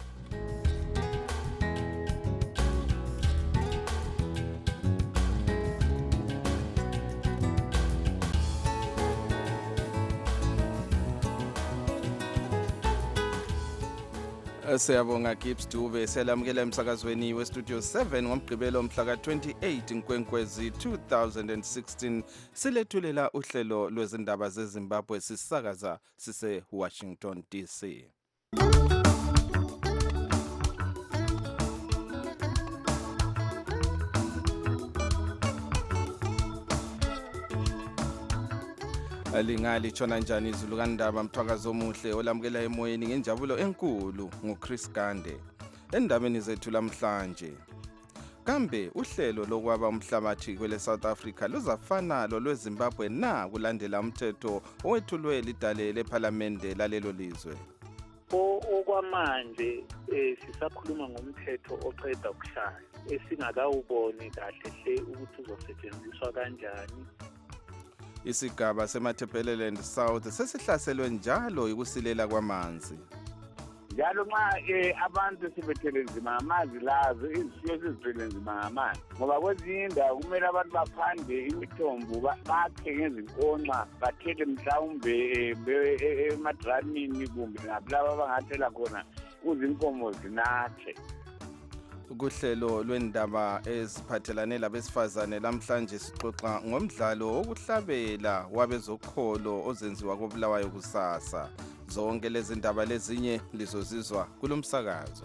Siyabonga Gibbs Dube, selamukela emsakazweni westudio 7 ngomgqibelo mhla ka-28 Nkwenkwezi 2016. Silethulela uhlelo lwezindaba zeZimbabwe sisakaza sise-Washington DC. Alingali tshona njani izulu kandaba mthwakazo omuhle olamukela emoyeni ngenjabulo enkulu nguChris Gande. Endabeni zethu lamhlanje, kambe uhlelo lokwaba umhlabathi kwele South Africa luzafana lo lweZimbabwe na kulandela umthetho owethulwe lidale lePhalamende lalelo lizwe? Okwamanje sisakhuluma ngomthetho oqeda ukushaya esingakawuboni kahle hle ukuthi uzosetshenziswa kanjani. Isigaba seMatabeleland South sesihlaselwe njalo ukusilela kwamanzi. Njalo nxa abantu sibethele nzima ngamanzi lazo izifiyo sizithele nzima ngamanzi ngoba kwezinye indawo kumele abantu baphande imithombo bakhe ngezinkonxa bathele mhlawumbe emadramini kumbe ngakulaba abangathela khona ukuze inkomo zinathe. Kuhlelo lwendaba eziphathelane labesifazane lamhlanje sixoxa ngomdlalo wokuhlabela wabezokholo ozenziwa koBulawayo kusasa. Zonke lezi ndaba lezinye lizozizwa kulomsakazo.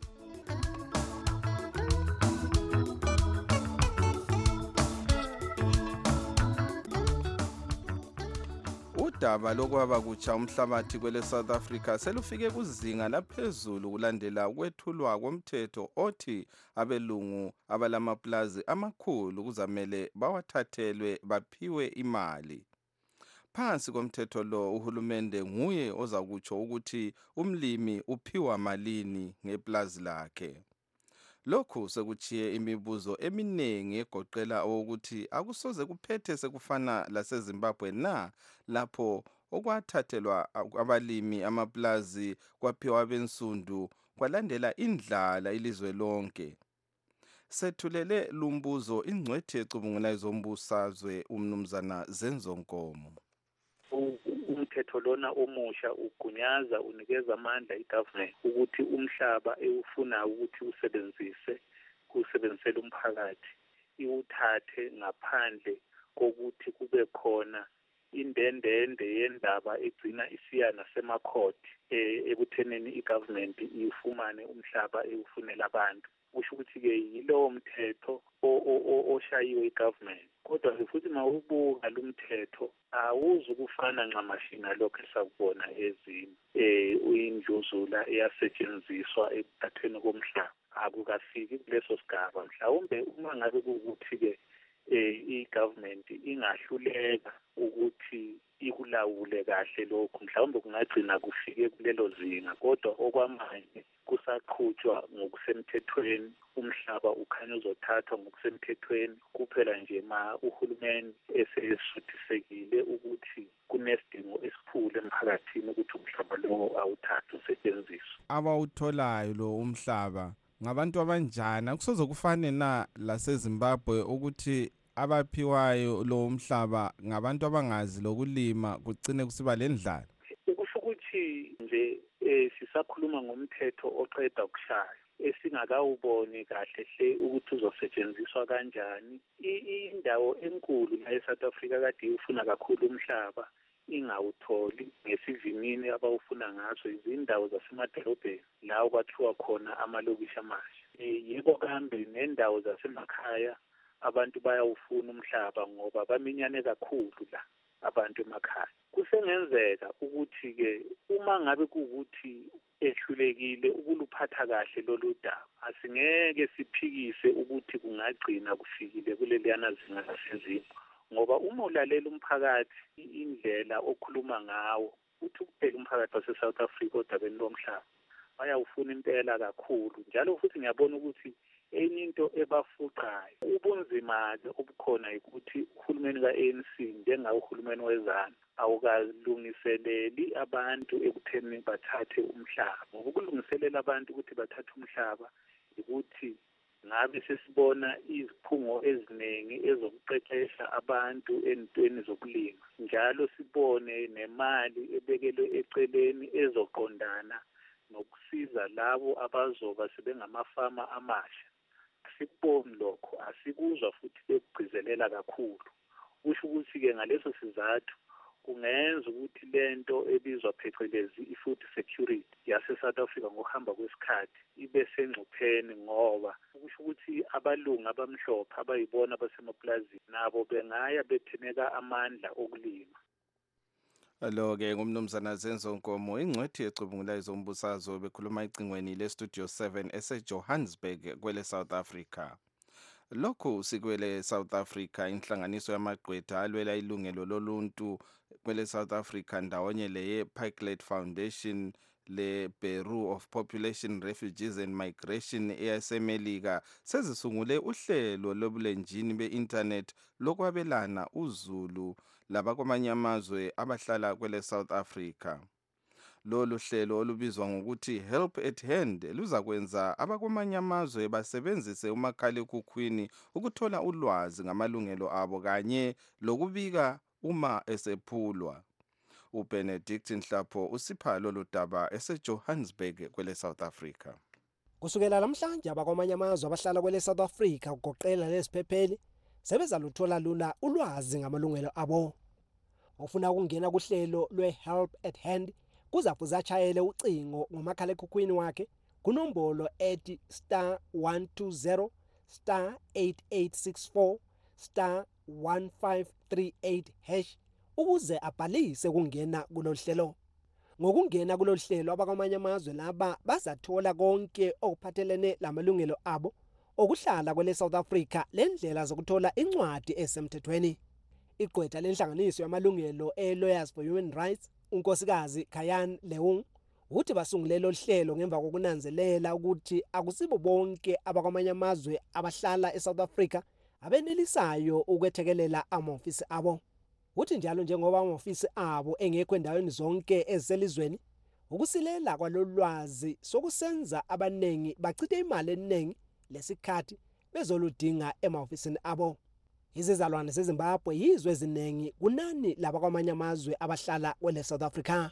Udaba lokwaba kutsha umhlabathi kwele South Africa selufike kuzinga laphezulu kulandela ukwethulwa komthetho othi abelungu abalamaplazi amakhulu kuzamele bawathathelwe baphiwe imali. Phansi komthetho lo uhulumende nguye ozakutsho ukuthi umlimi uphiwa malini ngeplazi lakhe. Lokhu sekuchiye imibuzo eminingi egoqela ukuthi akusoze kuphethe sekufana laseZimbabwe na lapho okwathathelwa abalimi amaplazi kwaphiwa abensundu kwalandela indlala ilizwe lonke. Sethulele lumbuzo ingcwethi ecubungula izombusazwe umnumzana Zenzo Nkomo. Umthetho lona omusha ugunyaza unikeza amandla igovernment ukuthi umhlaba ewufuna ukuthi usebenzisele umphakathi iwuthathe ngaphandle kokuthi kube khona indendende yendaba egcina isiya nasemakhoti ekuthenini igovernment ifumane umhlaba ewufunela abantu. Kusho ukuthi-ke yilowo mthetho oshayiwe igovernment. Kodwa futhi mawubuka lo mthetho awuzukufana ncamashi nalokho esakubona ezinye uyindluzula eyasetshenziswa ekuthathweni komhlaba. Akukafiki kuleso sigaba. Mhlawumbe uma ngabe kuwukuthi-ke i-government ingahluleka ukuthi ikulawule kahle lokhu, mhlawumbe kungagcina kufike kulelo zinga. Kodwa okwamanje kusaqhutshwa ngokusemthethweni, umhlaba ukhanya uzothathwa ngokusemthethweni kuphela nje ma uhulumeni esesuthisekile ukuthi kunesidingo esikhulu emphakathini ukuthi umhlaba lowo awuthathwe usetshenziswe. Abawutholayo lo umhlaba ngabantu abanjani? Akusoze kufane na laseZimbabwe ukuthi abaphiwayo lo umhlaba ngabantu abangazi lokulima kugcine kusiba lendlala? Kusho ukuthi nje sisakhuluma ngomthetho oqeda ukushaya esingakawuboni kahle hle ukuthi uzosetshenziswa kanjani. Indawo enkulu la eSouth Africa kade ufuna kakhulu umhlaba ingawutholi ngesivinini abawufuna ngaso izindawo zasemadolobheni la kwathiwa khona amalokishi amasha. Yebo kambe nendawo zasemakhaya abantu bayawufuna umhlaba ngoba baminyane kakhulu la abantu emakhaya. Kusengenzeka ukuthi-ke uma ngabe kuwukuthi ehlulekile ukuluphatha kahle lolu daba, asingeke siphikise ukuthi kungagcina kufikile kuleliyana zinga lasezimo. ngoba uma ulalela umphakathi indlela okhuluma ngawo uthi ukuphela umphakathi wase-South Africa odabeni lomhlaba bayawufuna impela kakhulu njalo futhi ngiyabona ukuthi enye into ebafuqayo ubunzima-ke obukhona ukuthi uhulumeni ka-ANC njengawo uhulumeni wezana awukalungiseleli abantu ekutheni bathathe umhlaba. Ngoba ukulungiselela abantu ukuthi bathathe umhlaba ukuthi ngabe sesibona iziphungo eziningi ezokuqeqesha abantu entweni zokulima. Njalo sibone nemali ebekelwe eceleni ezoqondana nokusiza labo abazoba sebengamafama amasha. Asikuboni lokho, asikuzwa futhi bekugcizelela kakhulu. Kusho ukuthi-ke ngaleso sizathu kungenza ukuthi lento ebizwa phecelezi i-food security yase-South Africa ngokuhamba kwesikhathi ibe sengcupheni ngoba kusho ukuthi abalungu abamhlophe abayibona basemapulazini nabo bengaya bethemeka amandla okulima. Lo-ke ngumnumzana Zenzo Nkomo, ingcwethi ecubungula ezombusazwe bekhuluma ecingweni le-Studio 7 ese-Johannesburg kwele South Africa. Lokhu sikwele South Africa inhlanganiso yamagqwetha alwela ilungelo loluntu kwele South Africa ndawonye leye Pikelet Foundation le Bureau of Population, Refugees and Migration eyasemelika sezisungule uhlelo lobulenjini be-internet lokwabelana uzulu labakwamanye amazwe abahlala kwele South Africa. Lolu hlelo olubizwa ngokuthi Help at Hand luzakwenza abakwamanye amazwe basebenzise umakhalekhukhwini ukuthola ulwazi ngamalungelo abo kanye lokubika uma esephulwa. uBenedict Nhlapho usipha lolu daba ese-Johannesburg kwele South Africa. Kusukela namhlanje abakwamanye amazwe abahlala kwele South Africa kugoqela lesiphepheli sebezaluthola lula ulwazi ngamalungelo abo. Ofuna ukungena kuhlelo lwe-Help at Hand kuzafuza achayele ucingo ngomakhalekhukhwini wakhe kunombolo ethi *120 *8864 *1538# ukuze abhalise kungena kulohlelo. Ngokungena kulohlelo abakwamanye amazwe laba bazathola konke okuphathelene lamalungelo abo okuhlala kwele South Africa lendlela zokuthola incwadi esemthethweni. Igqwetha lenhlanganiso yamalungelo e-Lawyers for Human Rights unkosikazi Kayan Leung uthi basungule lo hlelo ngemva kokunanzelela ukuthi akusibo bonke abakwamanye amazwe abahlala eSouth Africa abenelisayo ukwethekelela amahhovisi abo. Uthi njalo njengoba amahhovisi abo engekho endaweni zonke ezelizweni ukusilela kwalolwazi sokusenza abanengi bachithe imali eningi lesikhathi bezoludinga emahhovisini abo. Izizalwane zeZimbabwe yizwe eziningi kunani labakwamanye amazwe abahlala kwele South Africa.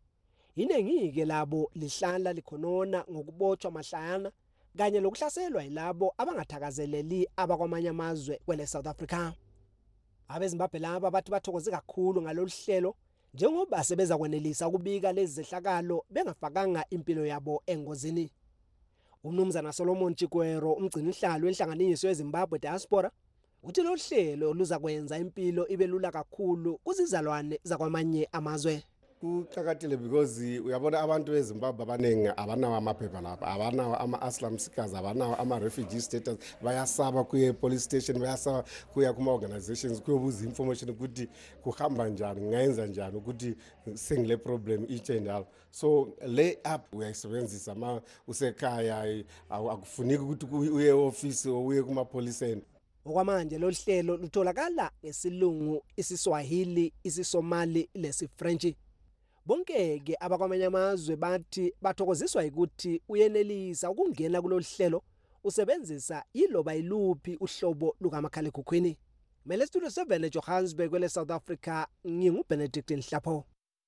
Iningi-ke labo lihlala likhonona ngokubotshwa mahlayana kanye lokuhlaselwa yilabo abangathakazeleli abakwamanye amazwe kwele South Africa. AbeZimbabwe laba bathi bathokoze kakhulu ngalolu hlelo njengoba sebeza kwenelisa ukubika lezi zehlakalo bengafakanga impilo yabo engozini. Umnumzana Solomon Chikwero umgcini inhlalo wenhlanganiso yeZimbabwe Diaspora uthi lo hlelo luza kwenza impilo ibe lula kakhulu kuzizalwane zakwamanye amazwe. Kuqakathekile because uyabona abantu beZimbabwe abanengi abanawo amaphepha lapha, abanawo ama-asylum seekers, abanawo ama-refugee status, bayasaba kuye police station, bayasaba kuya kuma-organizations kuyobuza information ukuthi kuhamba njani, ngayenza njani ukuthi sengile problem each and all. So le app uyayisebenzisa ma usekhaya akufuneki ukuthi uye e-office or uye kuma-police. Okwamanje lo hlelo lutholakala ngesilungu, isiSwahili, isiSomali lesi-French. Bonke-ke abakwamanye amazwe bathi bathokoziswa ukuthi uyenelisa ukungena kulolu hlelo usebenzisa yiloba iluphi uhlobo lukamakhalekhukhwini. Mele Studio 7 eJohannesburg kwele South Africa, nginguBenedict Nhlapho.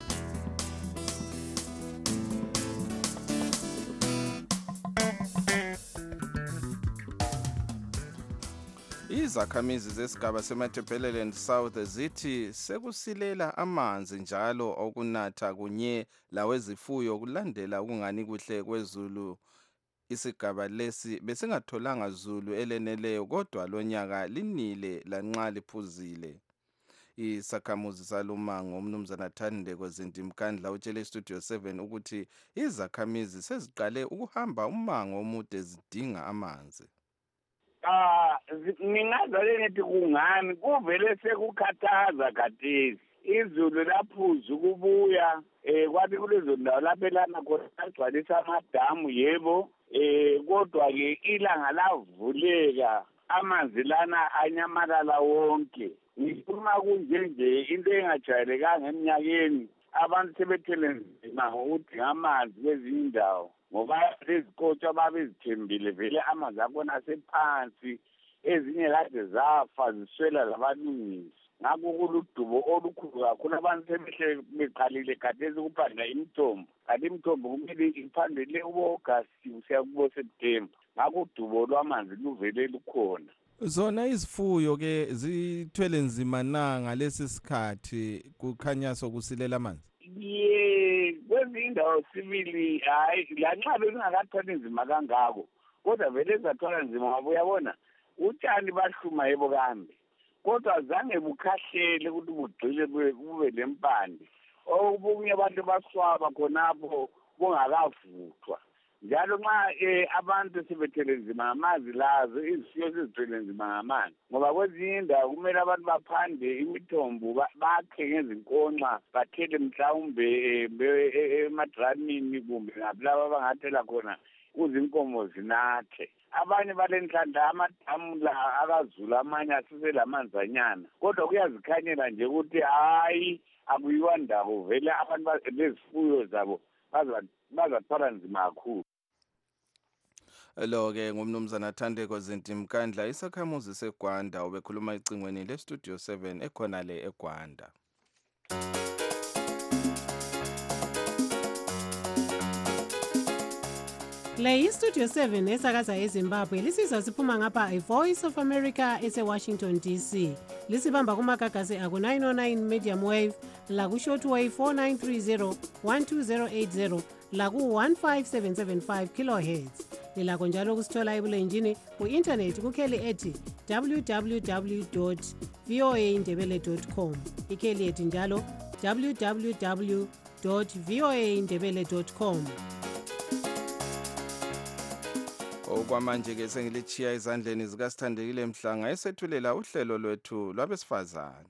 Izakhamizi zesigaba seMatabeleland South zithi sekusilela amanzi njalo okunatha kunye lawezifuyo kulandela ukungani kuhle kwezulu. Isigaba lesi besingatholanga zulu eleneleyo kodwa lonyaka linile lanxa liphuzile. Isakhamuzi salumango umnumzana Thandeko Zindimkandla utshele Studio 7 ukuthi izakhamizi seziqale ukuhamba umango omude zidinga amanzi. Ngingazale ngithi kungani kuvele sekukhathaza khathesi. Izulu laphuza ukubuya kwathi kulezo ndawo lapho elana khona agcwalisa amadamu yebo kodwa ke ilanga lavuleka amanzi lana anyamalala wonke. Ngifuna kunje into engajwayelekanga eminyakeni abantu sebethele nzima ngokudinga amanzi kwezinye indawo ngoba lezikotsha babezithembile vele amanzi akhona asephansi ezinye kade zafa ziswela labalungisi. Ngakho kuludubo olukhulu kakhulu abantu sebehle beqalile khathesi ukuphandla imithombo. Kanti imithombo kumele iphandele kubo-Agasti kusiya kubo-Septemba. Ngakho udubo lwamanzi luvele lukhona. Zona izifuyo ke zithwele nzima na ngalesi sikhathi kukhanya sokusilela amanzi? Kwezinye indawo sibili hayi lanxa belingakathwali nzima kangako kodwa vele zathwala nzima ngoba uyabona utshani bahluma yebo kambe kodwa zange bukhahlele ukuthi bugcile bube lempande. Okunye abantu baswaba khonapho bongakavuthwa. Njalo nxa abantu sebethele nzima ngamazi lazo izifiyo sezithwele nzima ngamanzi ngoba kwezinye indawo kumele abantu baphande imithombo bakhe ngezinkonxa bathele mhlawumbe emadramini kumbe ngapha abangathela khona ukuze inkomo zinathe. Abanye balenhlanhla amadamu la akazula amanye aseselamanzanyana kodwa kuyazikhanyela nje ukuthi hayi akuyiwa ndawo vele abantu lezifuyo zabo bazathwala nzima kakhulu. Lo-ke ngumnumzana Thandeko Zintimkandla isakhamuzi seGwanda ubekhuluma ecingweni leStudio 7 ekhona le eGwanda. Le iStudio 7 esakaza eZimbabwe lisizwa siphuma ngapha iVoice of America eseWashington DC. Lisibamba kumagagasi aku 909 medium wave laku shortwave 4930 12080 laku 15775 kilohertz. Lilakho njalo kusithola ebulenjini ku-internet kukheli ethi www.voaindebele.com. Ikheli ethi njalo www.voaindebele.com. Okwamanje ke sengilichiya izandleni zikaSithandekile Mhlanga esethulela uhlelo lwethu lwabesifazane.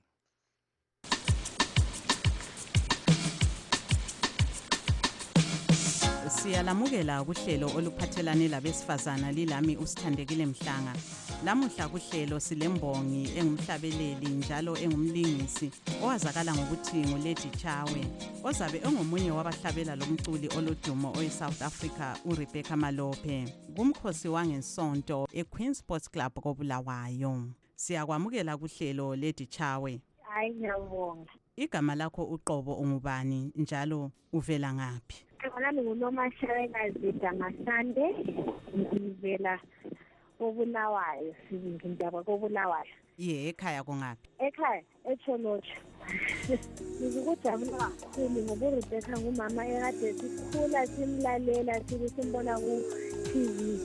Siyalamukela kuhlelo oluphathelane labesifazana lilami uSithandekile Mhlanga. Lamuhla kuhlelo silembongi engumhlabeleli njalo engumlingisi owazakala ngokuthi nguLady Chawe ozabe engomunye wabahlabela lomculi olodumo oyiSouth Africa uRebecca Malope kumkhosi wangesonto eQueen Sports Club koBulawayo. Siyakwamukela kuhlelo Lady Chawe. Hayi ngiyabonga. Igama lakho uqobo ungubani njalo uvela ngaphi? Nami nguNomashayekazi Damasande ngivela koBulawayo ngindaba koBulawayo. Ekhaya kongaphi? Ekhaya eTsholotsho. Ngikujabula kakhulu ngoba uRebecca ngumama ekade sikhula simlalela simbona ku-TV.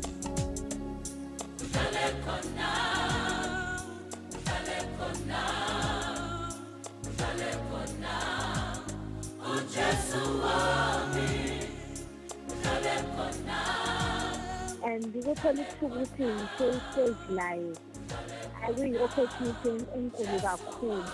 And ngikuthola ithuba ukuthi ngisho istage layo akuyi-opportunity enkulu kakhulu.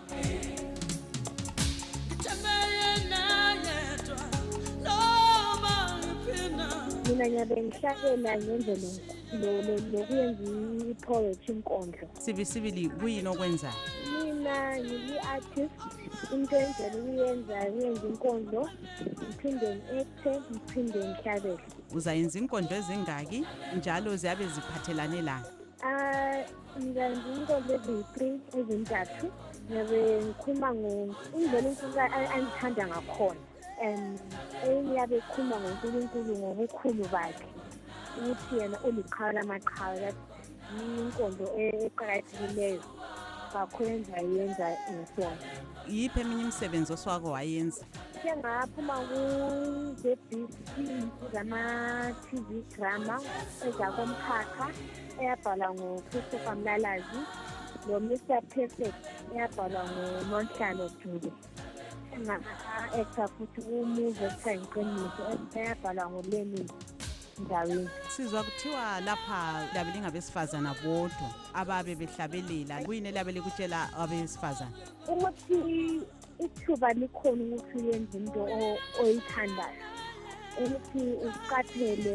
Mina ngiyabe ngihlabela ngenze lokuyenza i-poetry inkondlo. Sibili kuyini okwenzayo? Mina ngiyi-artist, into enjalo ukuyenza ngiyenza inkondlo ngiphinde ngi-acte ngiphinde ngihlabele. Uzayenza inkondlo ezingaki njalo ziyabe ziphathelane lana? Ngizenza inkondlo eziyi-3 ezintathu. Ngiyabe ngikhuluma indlela uNkulunkulu angithanda ngakhona. Enye yabe ikhuluma ngoNkulunkulu ngobukhulu bakhe ukuthi yena uliqhawe lamaqhawe. Inkondlo eqakathekileyo kakhulu yenza ngesona. Yiphi eminye imisebenzi oswako wayenza? Sengaphuma ku-ZBC zama-TV drama ezakomkhakha eyabhalwa nguChristopher Mlalazi lo-Mr Perfect eyabhalwa nguNonhlalo Dube. Senga-actor futhi ku-movie ekuthiwa Iqiniso eyabhalwa nguLenin endaweni. Sizwa kuthiwa lapha labe lingabesifazana bodwa ababe behlabelela. Kuyini elabe likutshela abesifazana? Ukuthi ithuba likhona ukuthi uyenze into oyithandayo. Ukuthi uqaphele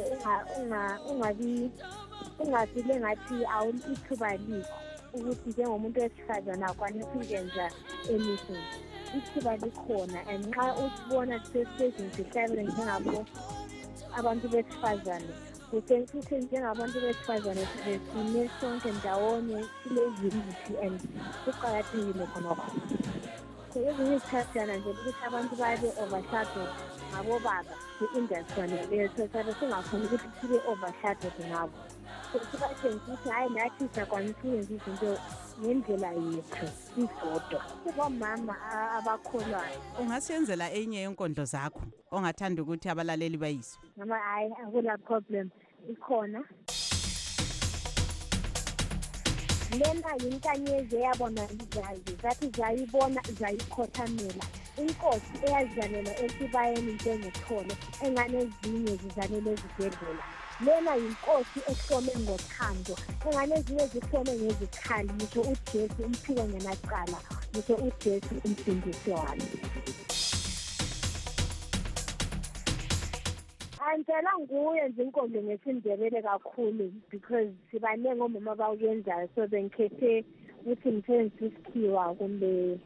ungafile ngathi ithuba likho ukuthi njengomuntu wesifazana akwanisa ukwenza anything. Ithuba likhona and nxa usibona sesesizini sihlabele njengabo abantu besifazane kusensuthi njengabantu besifazane sine sonke ndawonye silezimithi and kuqakathekile khonokho. Ezinye isikhathana nje ukuthi abantu babe overshadowed ngabobaba kwi-industry leyo sabe singafuni ukuthi sibe overshadowed ngabo. So sibatshengisa ukuthi hayi nathi siyakwanisa ukwenza izinto ngendlela yethu sisodwa. Kubomama abakholwayo. Ungasenzela enye yenkondlo zakho ongathanda ukuthi abalaleli bayizwe? Noma hayi akula problem ikhona. Lena yinkanyezi eyabona izazi zathi zayibona zayikhothamela. Inkosi eyazizalela esibayeni njengethole enganezinye zizalela ezibhedlela. Lena yinkosi ehlome ngothando enganezinye zihlome ngezikhali. Ngisho uJesu umphiko ngenacala, ngisho uJesu umsindisi wami. Antela nguye nje inkondlo ngesindebele kakhulu because sibanenge omama abayenzayo, so bengikhethe ukuthi ngithenze isikhiwa kumbe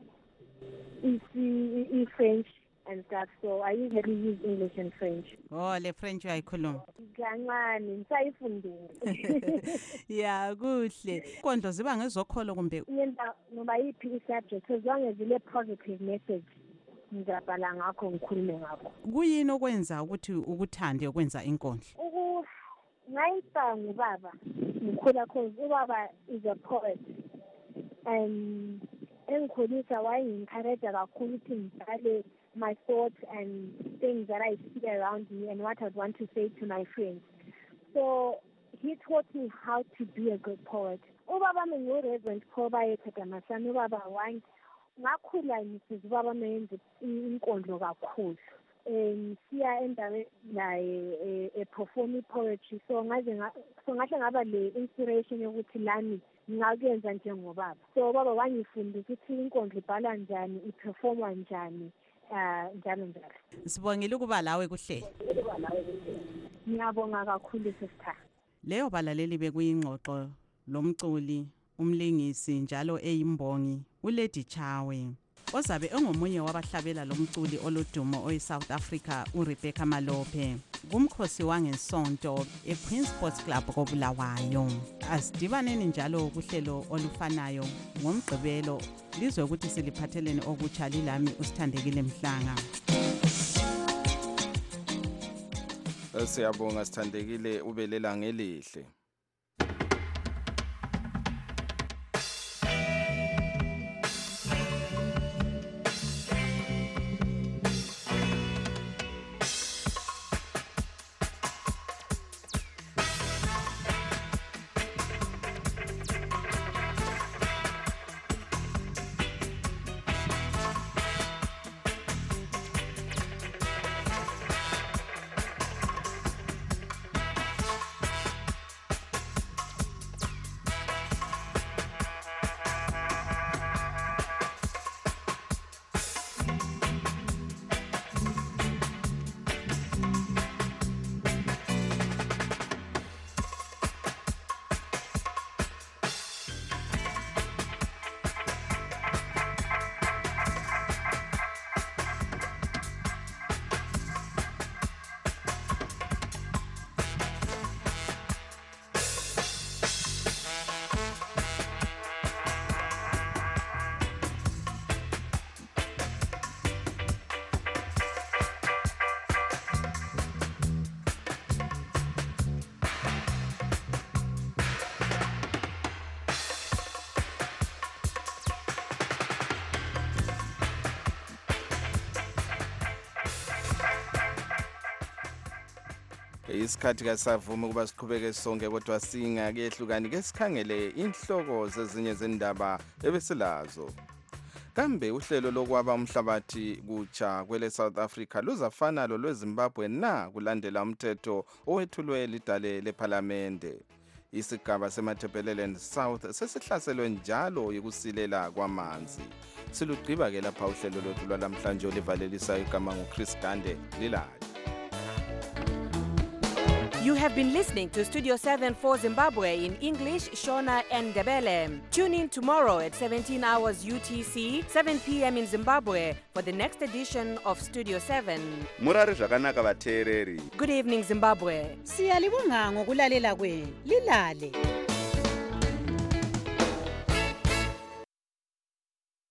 i-French and stuff, so I usually use English and French. Oh, le French uyayikhuluma? Kancane, ngisayifundile. Ya, kuhle. Inkondlo ziba ngezokholo kumbe? Noma yiphi i-subject, as long as ile positive message. Ngizabhala ngakho ngikhulume ngakho. Kuyini okwenza ukuthi ukuthande ukwenza inkondlo? Ngayisa ngubaba. Ngikhula cause ubaba is a poet. And engikhulisa wayengi-encourage kakhulu ukuthi ngibhale my thoughts and things that I see around me and what I'd want to say to my friends. So he taught me how to be a good poet. Ubaba ngu-Reverend Khobaye Thadamasana, ubaba wangi. Ngakhula ngisiza ubaba menze inkondlo kakhulu. Siya endaweni naye perform poetry, so ngahle ngaba le inspiration yokuthi lami ngingakwenza njengobaba. So baba wangifundisa ukuthi inkondlo ibhala njani, iperformwa njani, njalo njalo. Sibongile ukuba lawe kuhlelo. Ngiyabonga kakhulu sisitha. Leyo balaleli bekuyingxoxo lomculi umlingisi njalo eyimbongi uLady Chawe ozabe engomunye wabahlabela lomculi oludumo oyiSouth Africa uRebecca Malope kumkhosi wangesonto eQueen Sports Club koBulawayo. Asidibaneni njalo kuhlelo olufanayo ngomgqibelo lizwe ukuthi siliphatheleni okutsha lilami uSithandekile Mhlanga. Siyabonga Sithandekile, ubelela ngelihle. Isikhathi kasavuma kuba siqhubeke sonke kodwa singakehlukani ke sikhangele inhloko zezinye zendaba ebesilazo. kambe uhlelo lokwaba umhlabathi kutsha kwele South Africa luzafana lolweZimbabwe na kulandela umthetho owethulwe lidale lePhalamende. Isigaba seMatabeleland South sesihlaselwe njalo yikusilela kwamanzi. Silugqiba ke lapha uhlelo lwethu lwalamhlanje olivalelisa igama nguChris Gande lilali. You have been listening to Studio 7 for Zimbabwe in English, Shona and Ndebele. Tune in tomorrow at 17 hours UTC, 7 p.m. in Zimbabwe for the next edition of Studio 7. Murari zvakanaka vateereri. Good evening, Zimbabwe. Siyalibonga ngokulalela kwenu. Lilale.